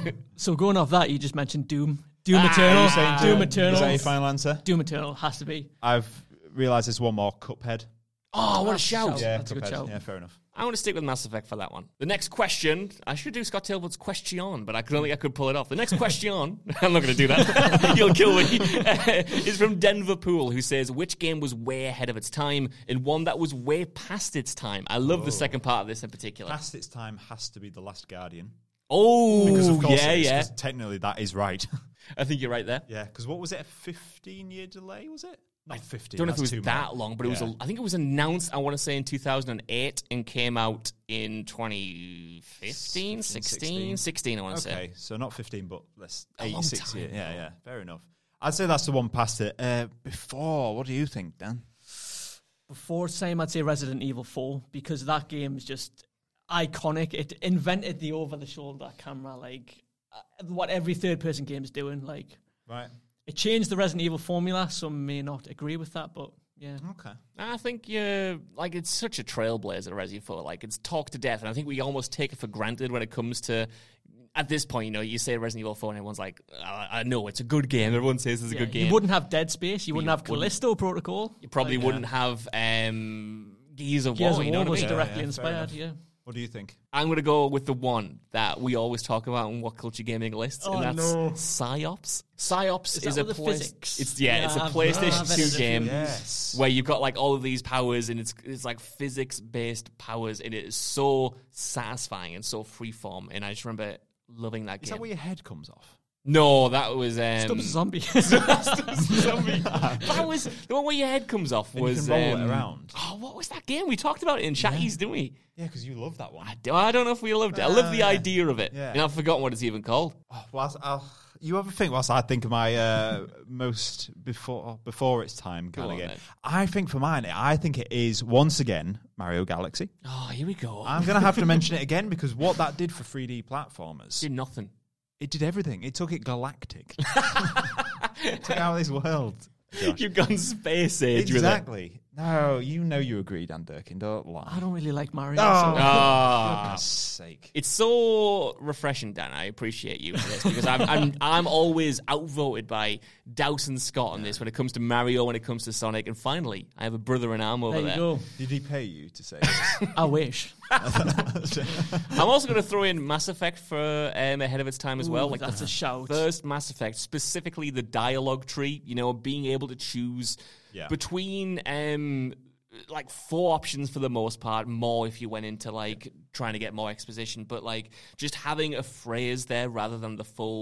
So going off that, you just mentioned Doom. Doom ah, Eternal. Saying Doom, Doom Eternal. Is that your final answer? Doom Eternal has to be. I've realised there's one more, Cuphead. Oh, what a shout. Yeah, That's a good Cuphead. shout. Yeah, fair enough. I want to stick with Mass Effect for that one. The next question, I should do Scott Tailwood's question, but I could only I could pull it off. The next question, I'm not going to do that. You'll kill me. Uh, is from Denver Pool, who says, which game was way ahead of its time and one that was way past its time? I love oh. the second part of this in particular. Past its time has to be The Last Guardian. Oh, because of course yeah, it is, yeah. Technically, that is right. I think you're right there. Yeah, because what was it, a fifteen-year delay, was it? Not fifteen. I don't know if it was too that much. long, but it yeah. was. A, I think it was announced, I want to say, in two thousand eight and came out in twenty fifteen, sixteen, sixteen, I want to okay, say. Okay, so not fifteen, but let's a eight, long six time years. Yeah, yeah, fair enough. I'd say that's the one past it. Uh, before, what do you think, Dan? Before time, I'd say Resident Evil four, because that game is just iconic. It invented the over-the-shoulder camera, like uh, what every third-person game is doing. Like, right. It changed the Resident Evil formula. Some may not agree with that, but yeah. Okay. I think yeah, like it's such a trailblazer, Resident Evil. Like it's talked to death, and I think we almost take it for granted when it comes to. At this point, you know, you say Resident Evil four, and everyone's like, oh, "I know it's a good game." Everyone says it's yeah, a good game. You wouldn't have Dead Space. You wouldn't you have Callisto wouldn't, Protocol. You probably like, wouldn't yeah. have um, Gears of Gears War. of You know War what was I mean? directly yeah, inspired. Yeah. What do you think? I'm going to go with the one that we always talk about on What Culture Gaming lists, oh, and that's no. Psyops. Psyops is, is that a with the play- physics. It's yeah, yeah it's a I've, PlayStation I've two game yes. where you've got like all of these powers, and it's it's like physics based powers, and it is so satisfying and so freeform. And I just remember loving that Is game. that where your head comes off? No, that was um, Stubbs Zombie. Zombie. That was the one where your head comes off. Then was you can roll um, it around. Oh, what was that game? We talked about it in Chatties, Yeah. didn't we? Yeah, because you love that one. I, do, I don't know if we loved it. I love the Uh, idea of it. yeah. And I've forgotten what it's even called. Oh, whilst I'll, you ever think whilst I think of my uh, most before before its time kind Go of on, game? then. I think for mine, I think it is once again Mario Galaxy. Oh, here we go. I'm going to have to mention it again because what that did for three D platformers, Did nothing. it did everything. It took it galactic. It took out of this world. Josh. You've gone space age with it. Exactly. No, you know you agree, Dan Durkin. Don't lie. I don't really like Mario. Oh, so- for Ah. goodness sake. It's so refreshing, Dan. I appreciate you for this because I'm I'm I'm always outvoted by Dawson Scott on this when it comes to Mario, when it comes to Sonic, and finally I have a brother in arm over there you there. go. Did he pay you to say this? I wish. I'm also going to throw in Mass Effect for um, ahead of its time as Ooh, well. Like that's the a shout. First Mass Effect, specifically the dialogue tree. You know, being able to choose Yeah. between um, like four options for the most part, more if you went into like trying to get more exposition, but like just having a phrase there rather than the full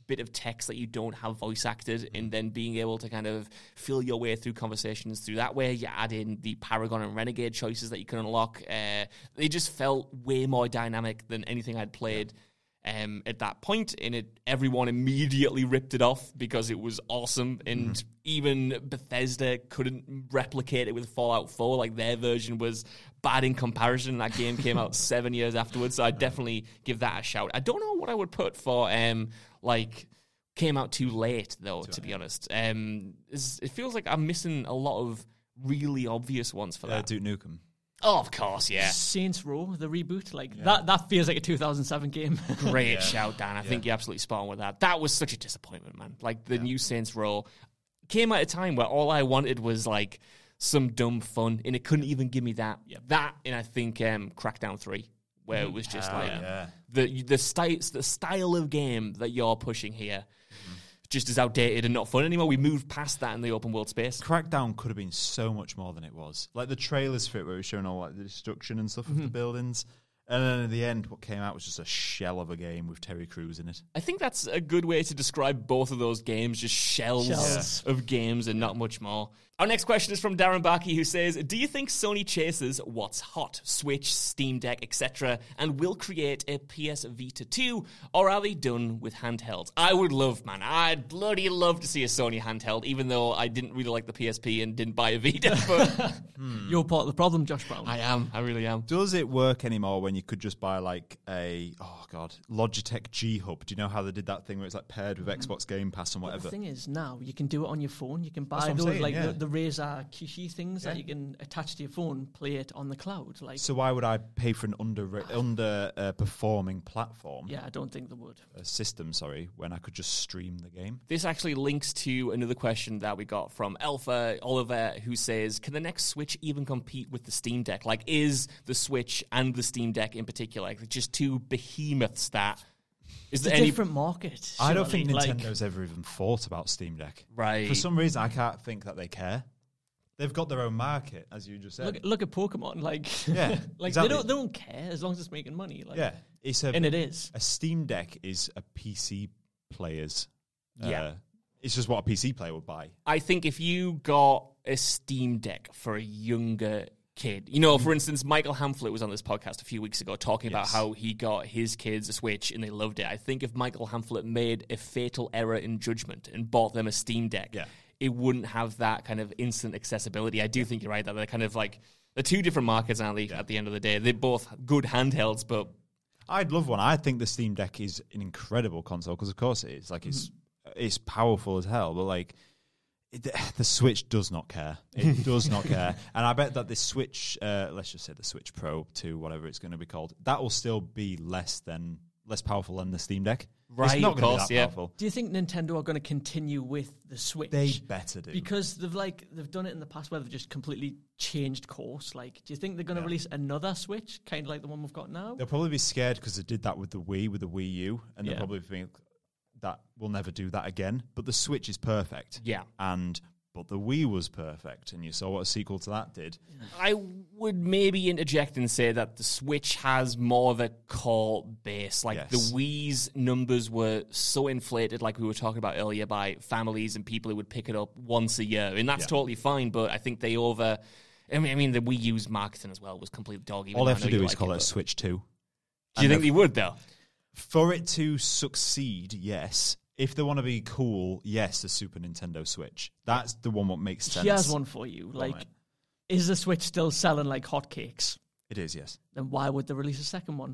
bit of text that you don't have voice acted, and then being able to kind of feel your way through conversations through that way. You add in the Paragon and Renegade choices that you can unlock. Uh, they just felt way more dynamic than anything I'd played um, at that point, and it everyone immediately ripped it off because it was awesome, and mm-hmm. even Bethesda couldn't replicate it with Fallout four. Like, their version was bad in comparison. That game came out seven years afterwards, so I'd definitely give that a shout. I don't know what I would put for, um, like, came out too late, though, too to late. be honest. Um, it feels like I'm missing a lot of really obvious ones for uh, that. Duke Nukem. Oh, of course, yeah. Saints Row, the reboot, like yeah. that. That feels like a two thousand seven game. Great yeah. shout, Dan. I yeah. think you're absolutely spot on with that. That was such a disappointment, man. Like, the yeah. new Saints Row came at a time where all I wanted was, like, some dumb fun, and it couldn't even give me that. Yep. That, and I think um, Crackdown three, where it was just uh, like yeah. the the style the style of game that you're pushing here. Mm-hmm. Just as outdated and not fun anymore. We moved past that in the open world space. Crackdown could have been so much more than it was. Like the trailers for it where it was showing all like the destruction and stuff mm-hmm. of the buildings. And then at the end, what came out was just a shell of a game with Terry Crews in it. I think that's a good way to describe both of those games, just shells, shells. of games and not much more. Our next question is from Darren Barkey, who says, do you think Sony chases what's hot, Switch, Steam Deck, et cetera, and will create a P S Vita two, or are they done with handhelds? I would love, man, I'd bloody love to see a Sony handheld, even though I didn't really like the P S P and didn't buy a Vita. But hmm. You're part of the problem, Josh Brown. I am, I really am. Does it work anymore when you could just buy like a, oh God, Logitech G Hub? Do you know how they did that thing where it's like paired with Xbox Game Pass and whatever? But the thing is, now you can do it on your phone. You can buy That's what those I'm saying, like yeah. the, the Razer Kishi things Yeah. that you can attach to your phone, play it on the cloud. Like, So why would I pay for an under under uh, performing platform? yeah, I don't think they would. A system, sorry, when I could just stream the game? This actually links to another question that we got from Alpha Oliver, who says, can the next Switch even compete with the Steam Deck? Like, is the Switch and the Steam Deck in particular like just two behemoths that... Is It's there a any different market. I don't surely, think like- Nintendo's ever even thought about Steam Deck. Right. For some reason, I can't think that they care. They've got their own market, as you just said. Look, look at Pokemon. Like, Yeah, like exactly. they don't they don't care as long as it's making money. Like, yeah, it's a and it is. a Steam Deck is a P C player's. Yeah. Uh, it's just what a P C player would buy. I think if you got a Steam Deck for a younger kid, you know, for instance, Michael Hamflet was on this podcast a few weeks ago talking about Yes. how he got his kids a Switch and they loved it. I think if Michael Hamflet made a fatal error in judgment and bought them a Steam Deck, Yeah. it wouldn't have that kind of instant accessibility. I do think you're right that they're kind of like, they're two different markets, aren't they, Yeah. at the end of the day? They're both good handhelds, but I'd love one. I think the Steam Deck is an incredible console because, of course, it is. Like it's it's powerful as hell, but like it, the Switch does not care. It does not care, and I bet that the Switch, uh, let's just say the Switch Pro two, whatever it's going to be called, that will still be less than less powerful than the Steam Deck. Right, it's not of going to be course, that yeah. powerful. Do you think Nintendo are going to continue with the Switch? They better do. Because they've like they've done it in the past where they've just completely changed course. Like, do you think they're going to Yeah. release another Switch, kind of like the one we've got now? They'll probably be scared because they did that with the Wii, with the Wii U, and Yeah. they'll probably think that we'll never do that again. But the Switch is perfect. yeah. And but the Wii was perfect, and you saw what a sequel to that did. I would maybe interject and say that the Switch has more of a core base. Like, Yes. the Wii's numbers were so inflated, like we were talking about earlier, by families and people who would pick it up once a year. And that's Yeah. totally fine, but I think they over... I mean, I mean the Wii U's marketing as well was completely dog. Even All they though have I to know do you is like call it a but- Switch two. Do you And think they've- they would, though? For it to succeed, yes. If they want to be cool, yes, the Super Nintendo Switch. That's the one what makes sense. Here's one for you. Like, mate. is the Switch still selling like hotcakes? It is, yes. Then why would they release a second one?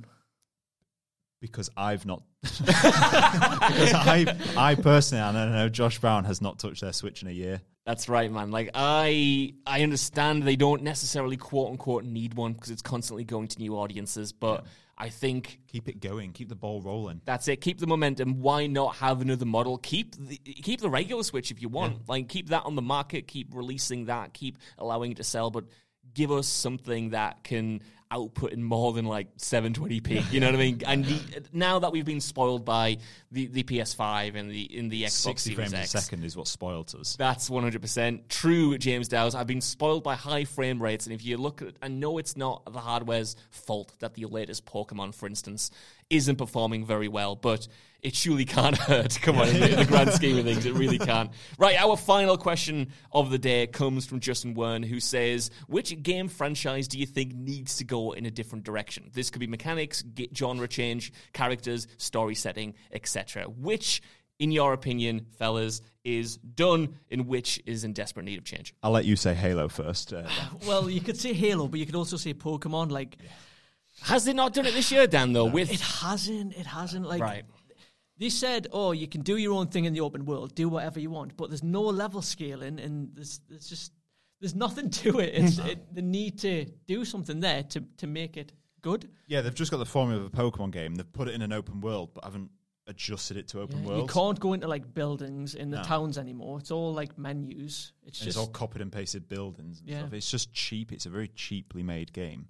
Because I've not... because I, I personally, and I know Josh Brown has not touched their Switch in a year. That's right, man. Like, I I understand they don't necessarily quote-unquote need one because it's constantly going to new audiences, but Yeah. I think... Keep it going. Keep the ball rolling. That's it. Keep the momentum. Why not have another model? Keep the, keep the regular Switch if you want. Yeah. Like, keep that on the market. Keep releasing that. Keep allowing it to sell. But give us something that can output in more than like seven twenty p. You know what I mean? And the, now that we've been spoiled by the, the P S five and the in the Xbox sixty Series frames X, a second is what spoiled us. that's one hundred percent true, James Dowes. I've been spoiled by high frame rates, and if you look at it, I know it's not the hardware's fault that the latest Pokemon, for instance, isn't performing very well, but it surely can't hurt. Come on, in the, in the grand scheme of things, it really can't. Right, our final question of the day comes from Justin Wern, who says, which game franchise do you think needs to go in a different direction? This could be mechanics, genre change, characters, story setting, et cetera. Which, in your opinion, fellas, is done and which is in desperate need of change? I'll let you say Halo first. Uh, Well, you could say Halo, but you could also say Pokemon. Like, yeah. Has it not done it this year, Dan, though? No. With It hasn't. It hasn't. Like, right. They said, oh, you can do your own thing in the open world, do whatever you want, but there's no level scaling, and there's, there's just there's nothing to it. It's it, the need to do something there to, to make it good. Yeah, they've just got the formula of a Pokemon game. They've put it in an open world, but haven't adjusted it to open Yeah, world. you can't go into like buildings in the No. towns anymore. It's all like menus. It's And just it's all copied and pasted buildings and Yeah. stuff. It's just cheap. It's a very cheaply made game.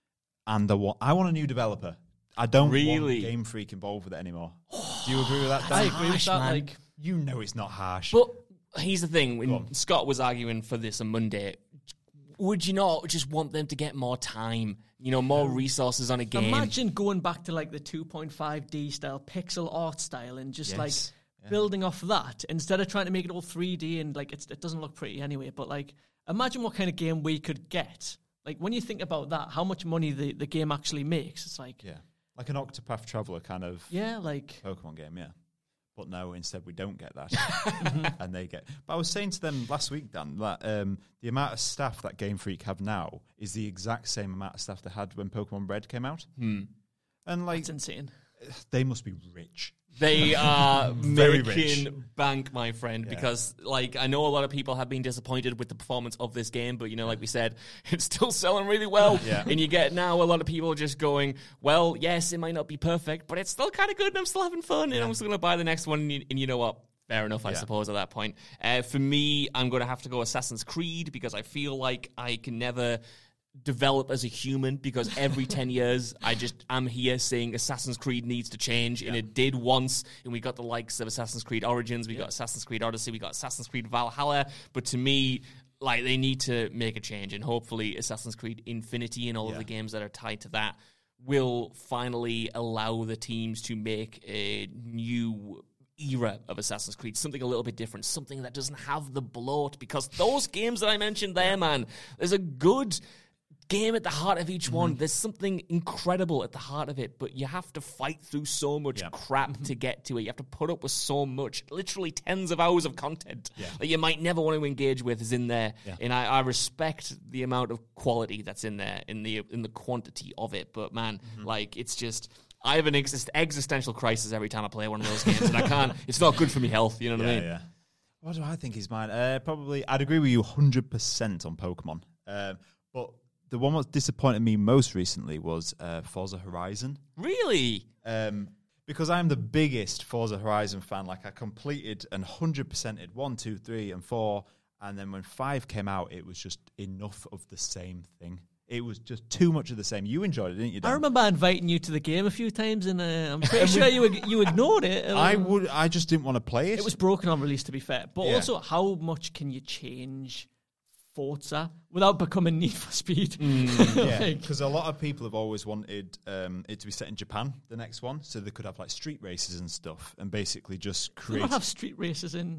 And the one, I want a new developer. I don't Really? want Game Freak involved with it anymore. Do you agree with that, Dan? I agree with harsh, that. man. Like, You know it's not harsh. But here's the thing: Go when on. Scott was arguing for this on Monday, would you not just want them to get more time? You know, more resources on a game. imagine going back to like the two point five D style pixel art style and just Yes. like Yeah. building off that instead of trying to make it all three D and like it's, it doesn't look pretty anyway. But like, imagine what kind of game we could get. Like when you think about that, how much money the, the game actually makes. It's like, yeah, like an Octopath Traveler kind of yeah, like Pokemon game, yeah. But no, instead we don't get that, and they get. But I was saying to them last week, Dan, that um, the amount of staff that Game Freak have now is the exact same amount of staff they had when Pokemon Red came out, Hmm. and like it's insane. they must be rich. They are Very making rich. bank, my friend, Yeah. because, like, I know a lot of people have been disappointed with the performance of this game, but, you know, like we said, it's still selling really well. Yeah. And you get now a lot of people just going, well, yes, it might not be perfect, but it's still kind of good and I'm still having fun and I'm still going to buy the next one. And you, and you know what? Fair enough, I Yeah. suppose, at that point. Uh, for me, I'm going to have to go Assassin's Creed because I feel like I can never develop as a human because every ten years I just am here saying Assassin's Creed needs to change, and it did once, and we got the likes of Assassin's Creed Origins, we got Assassin's Creed Odyssey, we got Assassin's Creed Valhalla, but to me, like, they need to make a change, and hopefully Assassin's Creed Infinity and all of Yeah. the games that are tied to that will finally allow the teams to make a new era of Assassin's Creed, something a little bit different, something that doesn't have the bloat, because those games that I mentioned there, man, there's a good game at the heart of each one. There's something incredible at the heart of it, but you have to fight through so much Yeah. crap to get to it. You have to put up with so much, literally tens of hours of content Yeah. that you might never want to engage with is in there. Yeah. And I, I respect the amount of quality that's in there, in the in the quantity of it. But man, like, it's just, I have an exist- existential crisis every time I play one of those games, and I can't. It's not good for me health. You know what I Yeah, mean? yeah. What do I think is mine? Uh, probably, I'd agree with you one hundred percent on Pokemon. Um, but the one that disappointed me most recently was uh, Forza Horizon. Really? Um, because I'm the biggest Forza Horizon fan. Like, I completed and one hundred percented one, two, three, and four. And then when five came out, it was just enough of the same thing. It was just too much of the same. You enjoyed it, didn't you, Dan? I remember inviting you to the game a few times, and uh, I'm pretty sure you ig- you ignored it. Um, I would. I just didn't want to play it. It was broken on release, to be fair. But Yeah. also, how much can you change Forza without becoming Need for Speed? Yeah, Like, because a lot of people have always wanted um, it to be set in Japan, the next one, so they could have like street races and stuff, and basically just they create. don't have street races in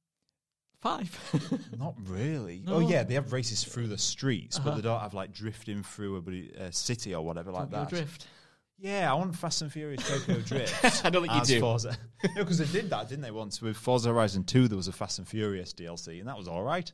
five. Not really. No. Oh yeah, they have races through the streets, but Uh-huh. they don't have like drifting through a, a city or whatever like Tokyo that. Drift. Yeah, I want Fast and Furious Tokyo Drift. I don't think you as do. Forza. No, because they did that, didn't they? Once with Forza Horizon two, there was a Fast and Furious D L C, and that was all right.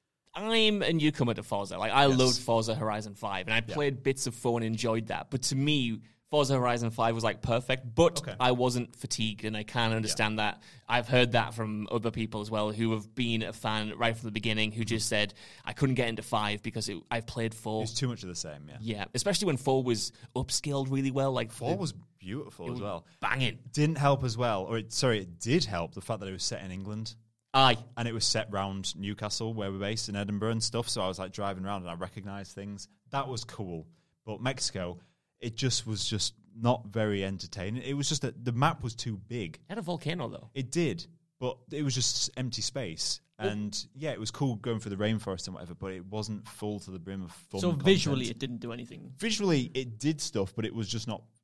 I'm a newcomer to Forza. Like, I Yes. loved Forza Horizon five, and I played bits of four and enjoyed that. But to me, Forza Horizon five was like perfect, but Okay. I wasn't fatigued, and I can understand that. I've heard that from other people as well who have been a fan right from the beginning, who just said, I couldn't get into five because it, I've played four. It's too much of the same. Yeah, Yeah, especially when four was upscaled really well. Like, four the- was beautiful as well. banging. Didn't help as well, or it, sorry, it did help the fact that it was set in England. Aye. And it was set round Newcastle, where we're based in Edinburgh and stuff. So I was like driving around and I recognised things. That was cool. But Mexico, it just was just not very entertaining. It was just that the map was too big. It had a volcano, though. It did, but it was just empty space. And yeah, it was cool going through the rainforest and whatever, but it wasn't full to the brim of fun. So content. visually, it didn't do anything. visually, it did stuff, but it was just not.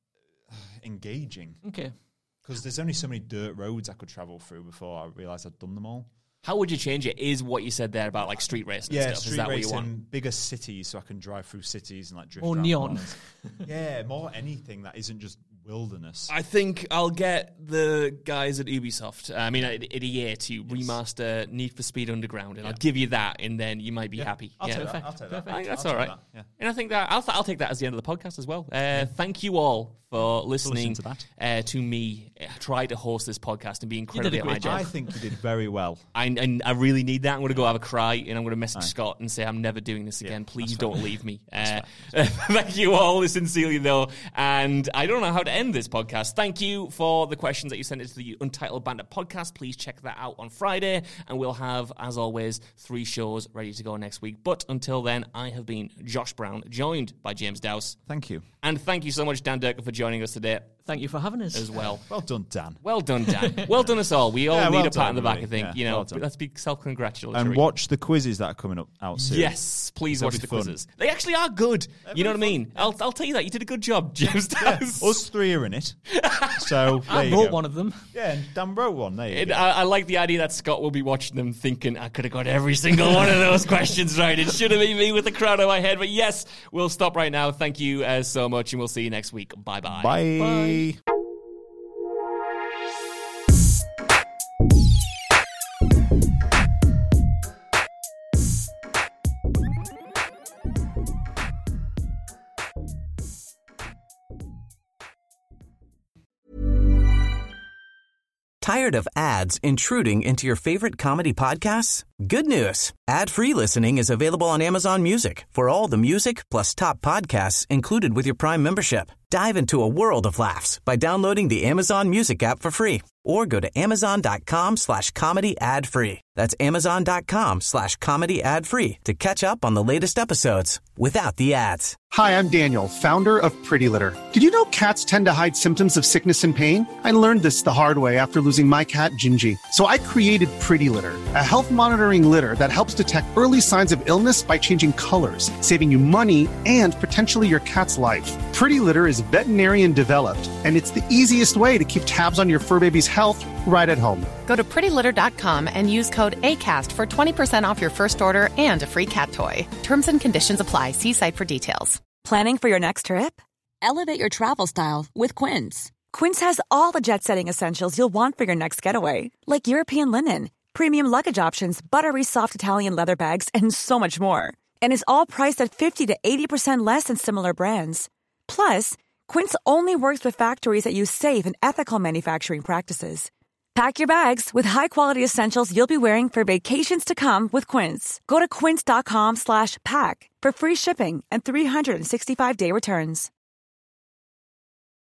engaging. Okay. Because there's only so many dirt roads I could travel through before I realised I'd done them all. How would you change it? Is what you said there about like street racing Yeah, and stuff? street Is that racing, what you want? bigger cities so I can drive through cities and like drift Or around neon. corners. Yeah, more anything that isn't just wilderness. I think I'll get the guys at Ubisoft, I mean, at, at E A to remaster Need for Speed Underground, and Yeah. I'll give you that, and then you might be happy. I'll yeah. take that. Perfect, I'll take that. perfect. I think that's I'll all take right. that, yeah. And I think that I'll, I'll take that as the end of the podcast as well. Uh, thank you all for listening to that. uh, to me uh, try to host this podcast and be incredibly a at my great job. I think you did very well. I, I, I really need that. I'm going to go have a cry, and I'm going to message Scott and say, I'm never doing this again. Please don't leave me. Uh, thank you all, sincerely, though. And I don't know how to end this podcast. Thank you for the questions that you sent into the Untitled Bandit podcast. Please check that out on Friday, and we'll have, as always, three shows ready to go next week. But until then, I have been Josh Brown, joined by James Dowse. Thank you. And thank you so much, Dan Durkin, for joining us today Thank you for having us. as well. Well done, Dan. Well done, Dan. Well done us all. We all Yeah, need well a pat done, on the back, I really. think. Yeah, you know, well done. let's be self-congratulatory. And watch the quizzes that are coming up out soon. Yes, please They'll watch be the fun. quizzes. They actually are good. you know what I mean? I'll, I'll tell you that. You did a good job, James Dowse. Us three are in it. So there I you wrote go. one of them. Yeah, and Dan wrote one. There you And go. I, I like the idea that Scott will be watching them thinking, I could have got every single one of those questions right. It should have been me with the crown on my head. But yes, we'll stop right now. Thank you uh, so much, and we'll see you next week. Bye-bye. Bye. Bye. Tired of ads intruding into your favorite comedy podcasts? Good news. Ad-free listening is available on Amazon Music for all the music plus top podcasts included with your Prime membership. Dive into a world of laughs by downloading the Amazon Music app for free or go to amazon.com slash comedy ad free. That's amazon.com slash comedy ad free to catch up on the latest episodes without the ads. Hi, I'm Daniel, founder of Pretty Litter. Did you know cats tend to hide symptoms of sickness and pain? I learned this the hard way after losing my cat, Gingy. So I created Pretty Litter, a health monitoring litter that helps detect early signs of illness by changing colors, saving you money and potentially your cat's life. Pretty Litter is veterinarian developed, and it's the easiest way to keep tabs on your fur baby's health right at home. Go to pretty litter dot com and use code ACAST for twenty percent off your first order and a free cat toy. Terms and conditions apply. See site for details. Planning for your next trip? Elevate your travel style with Quince. Quince has all the jet-setting essentials you'll want for your next getaway, like European linen, premium luggage options, buttery soft Italian leather bags, and so much more. And is all priced at fifty to eighty percent less than similar brands. Plus, Quince only works with factories that use safe and ethical manufacturing practices. Pack your bags with high-quality essentials you'll be wearing for vacations to come with Quince. Go to quince.com slash pack for free shipping and three sixty-five day returns.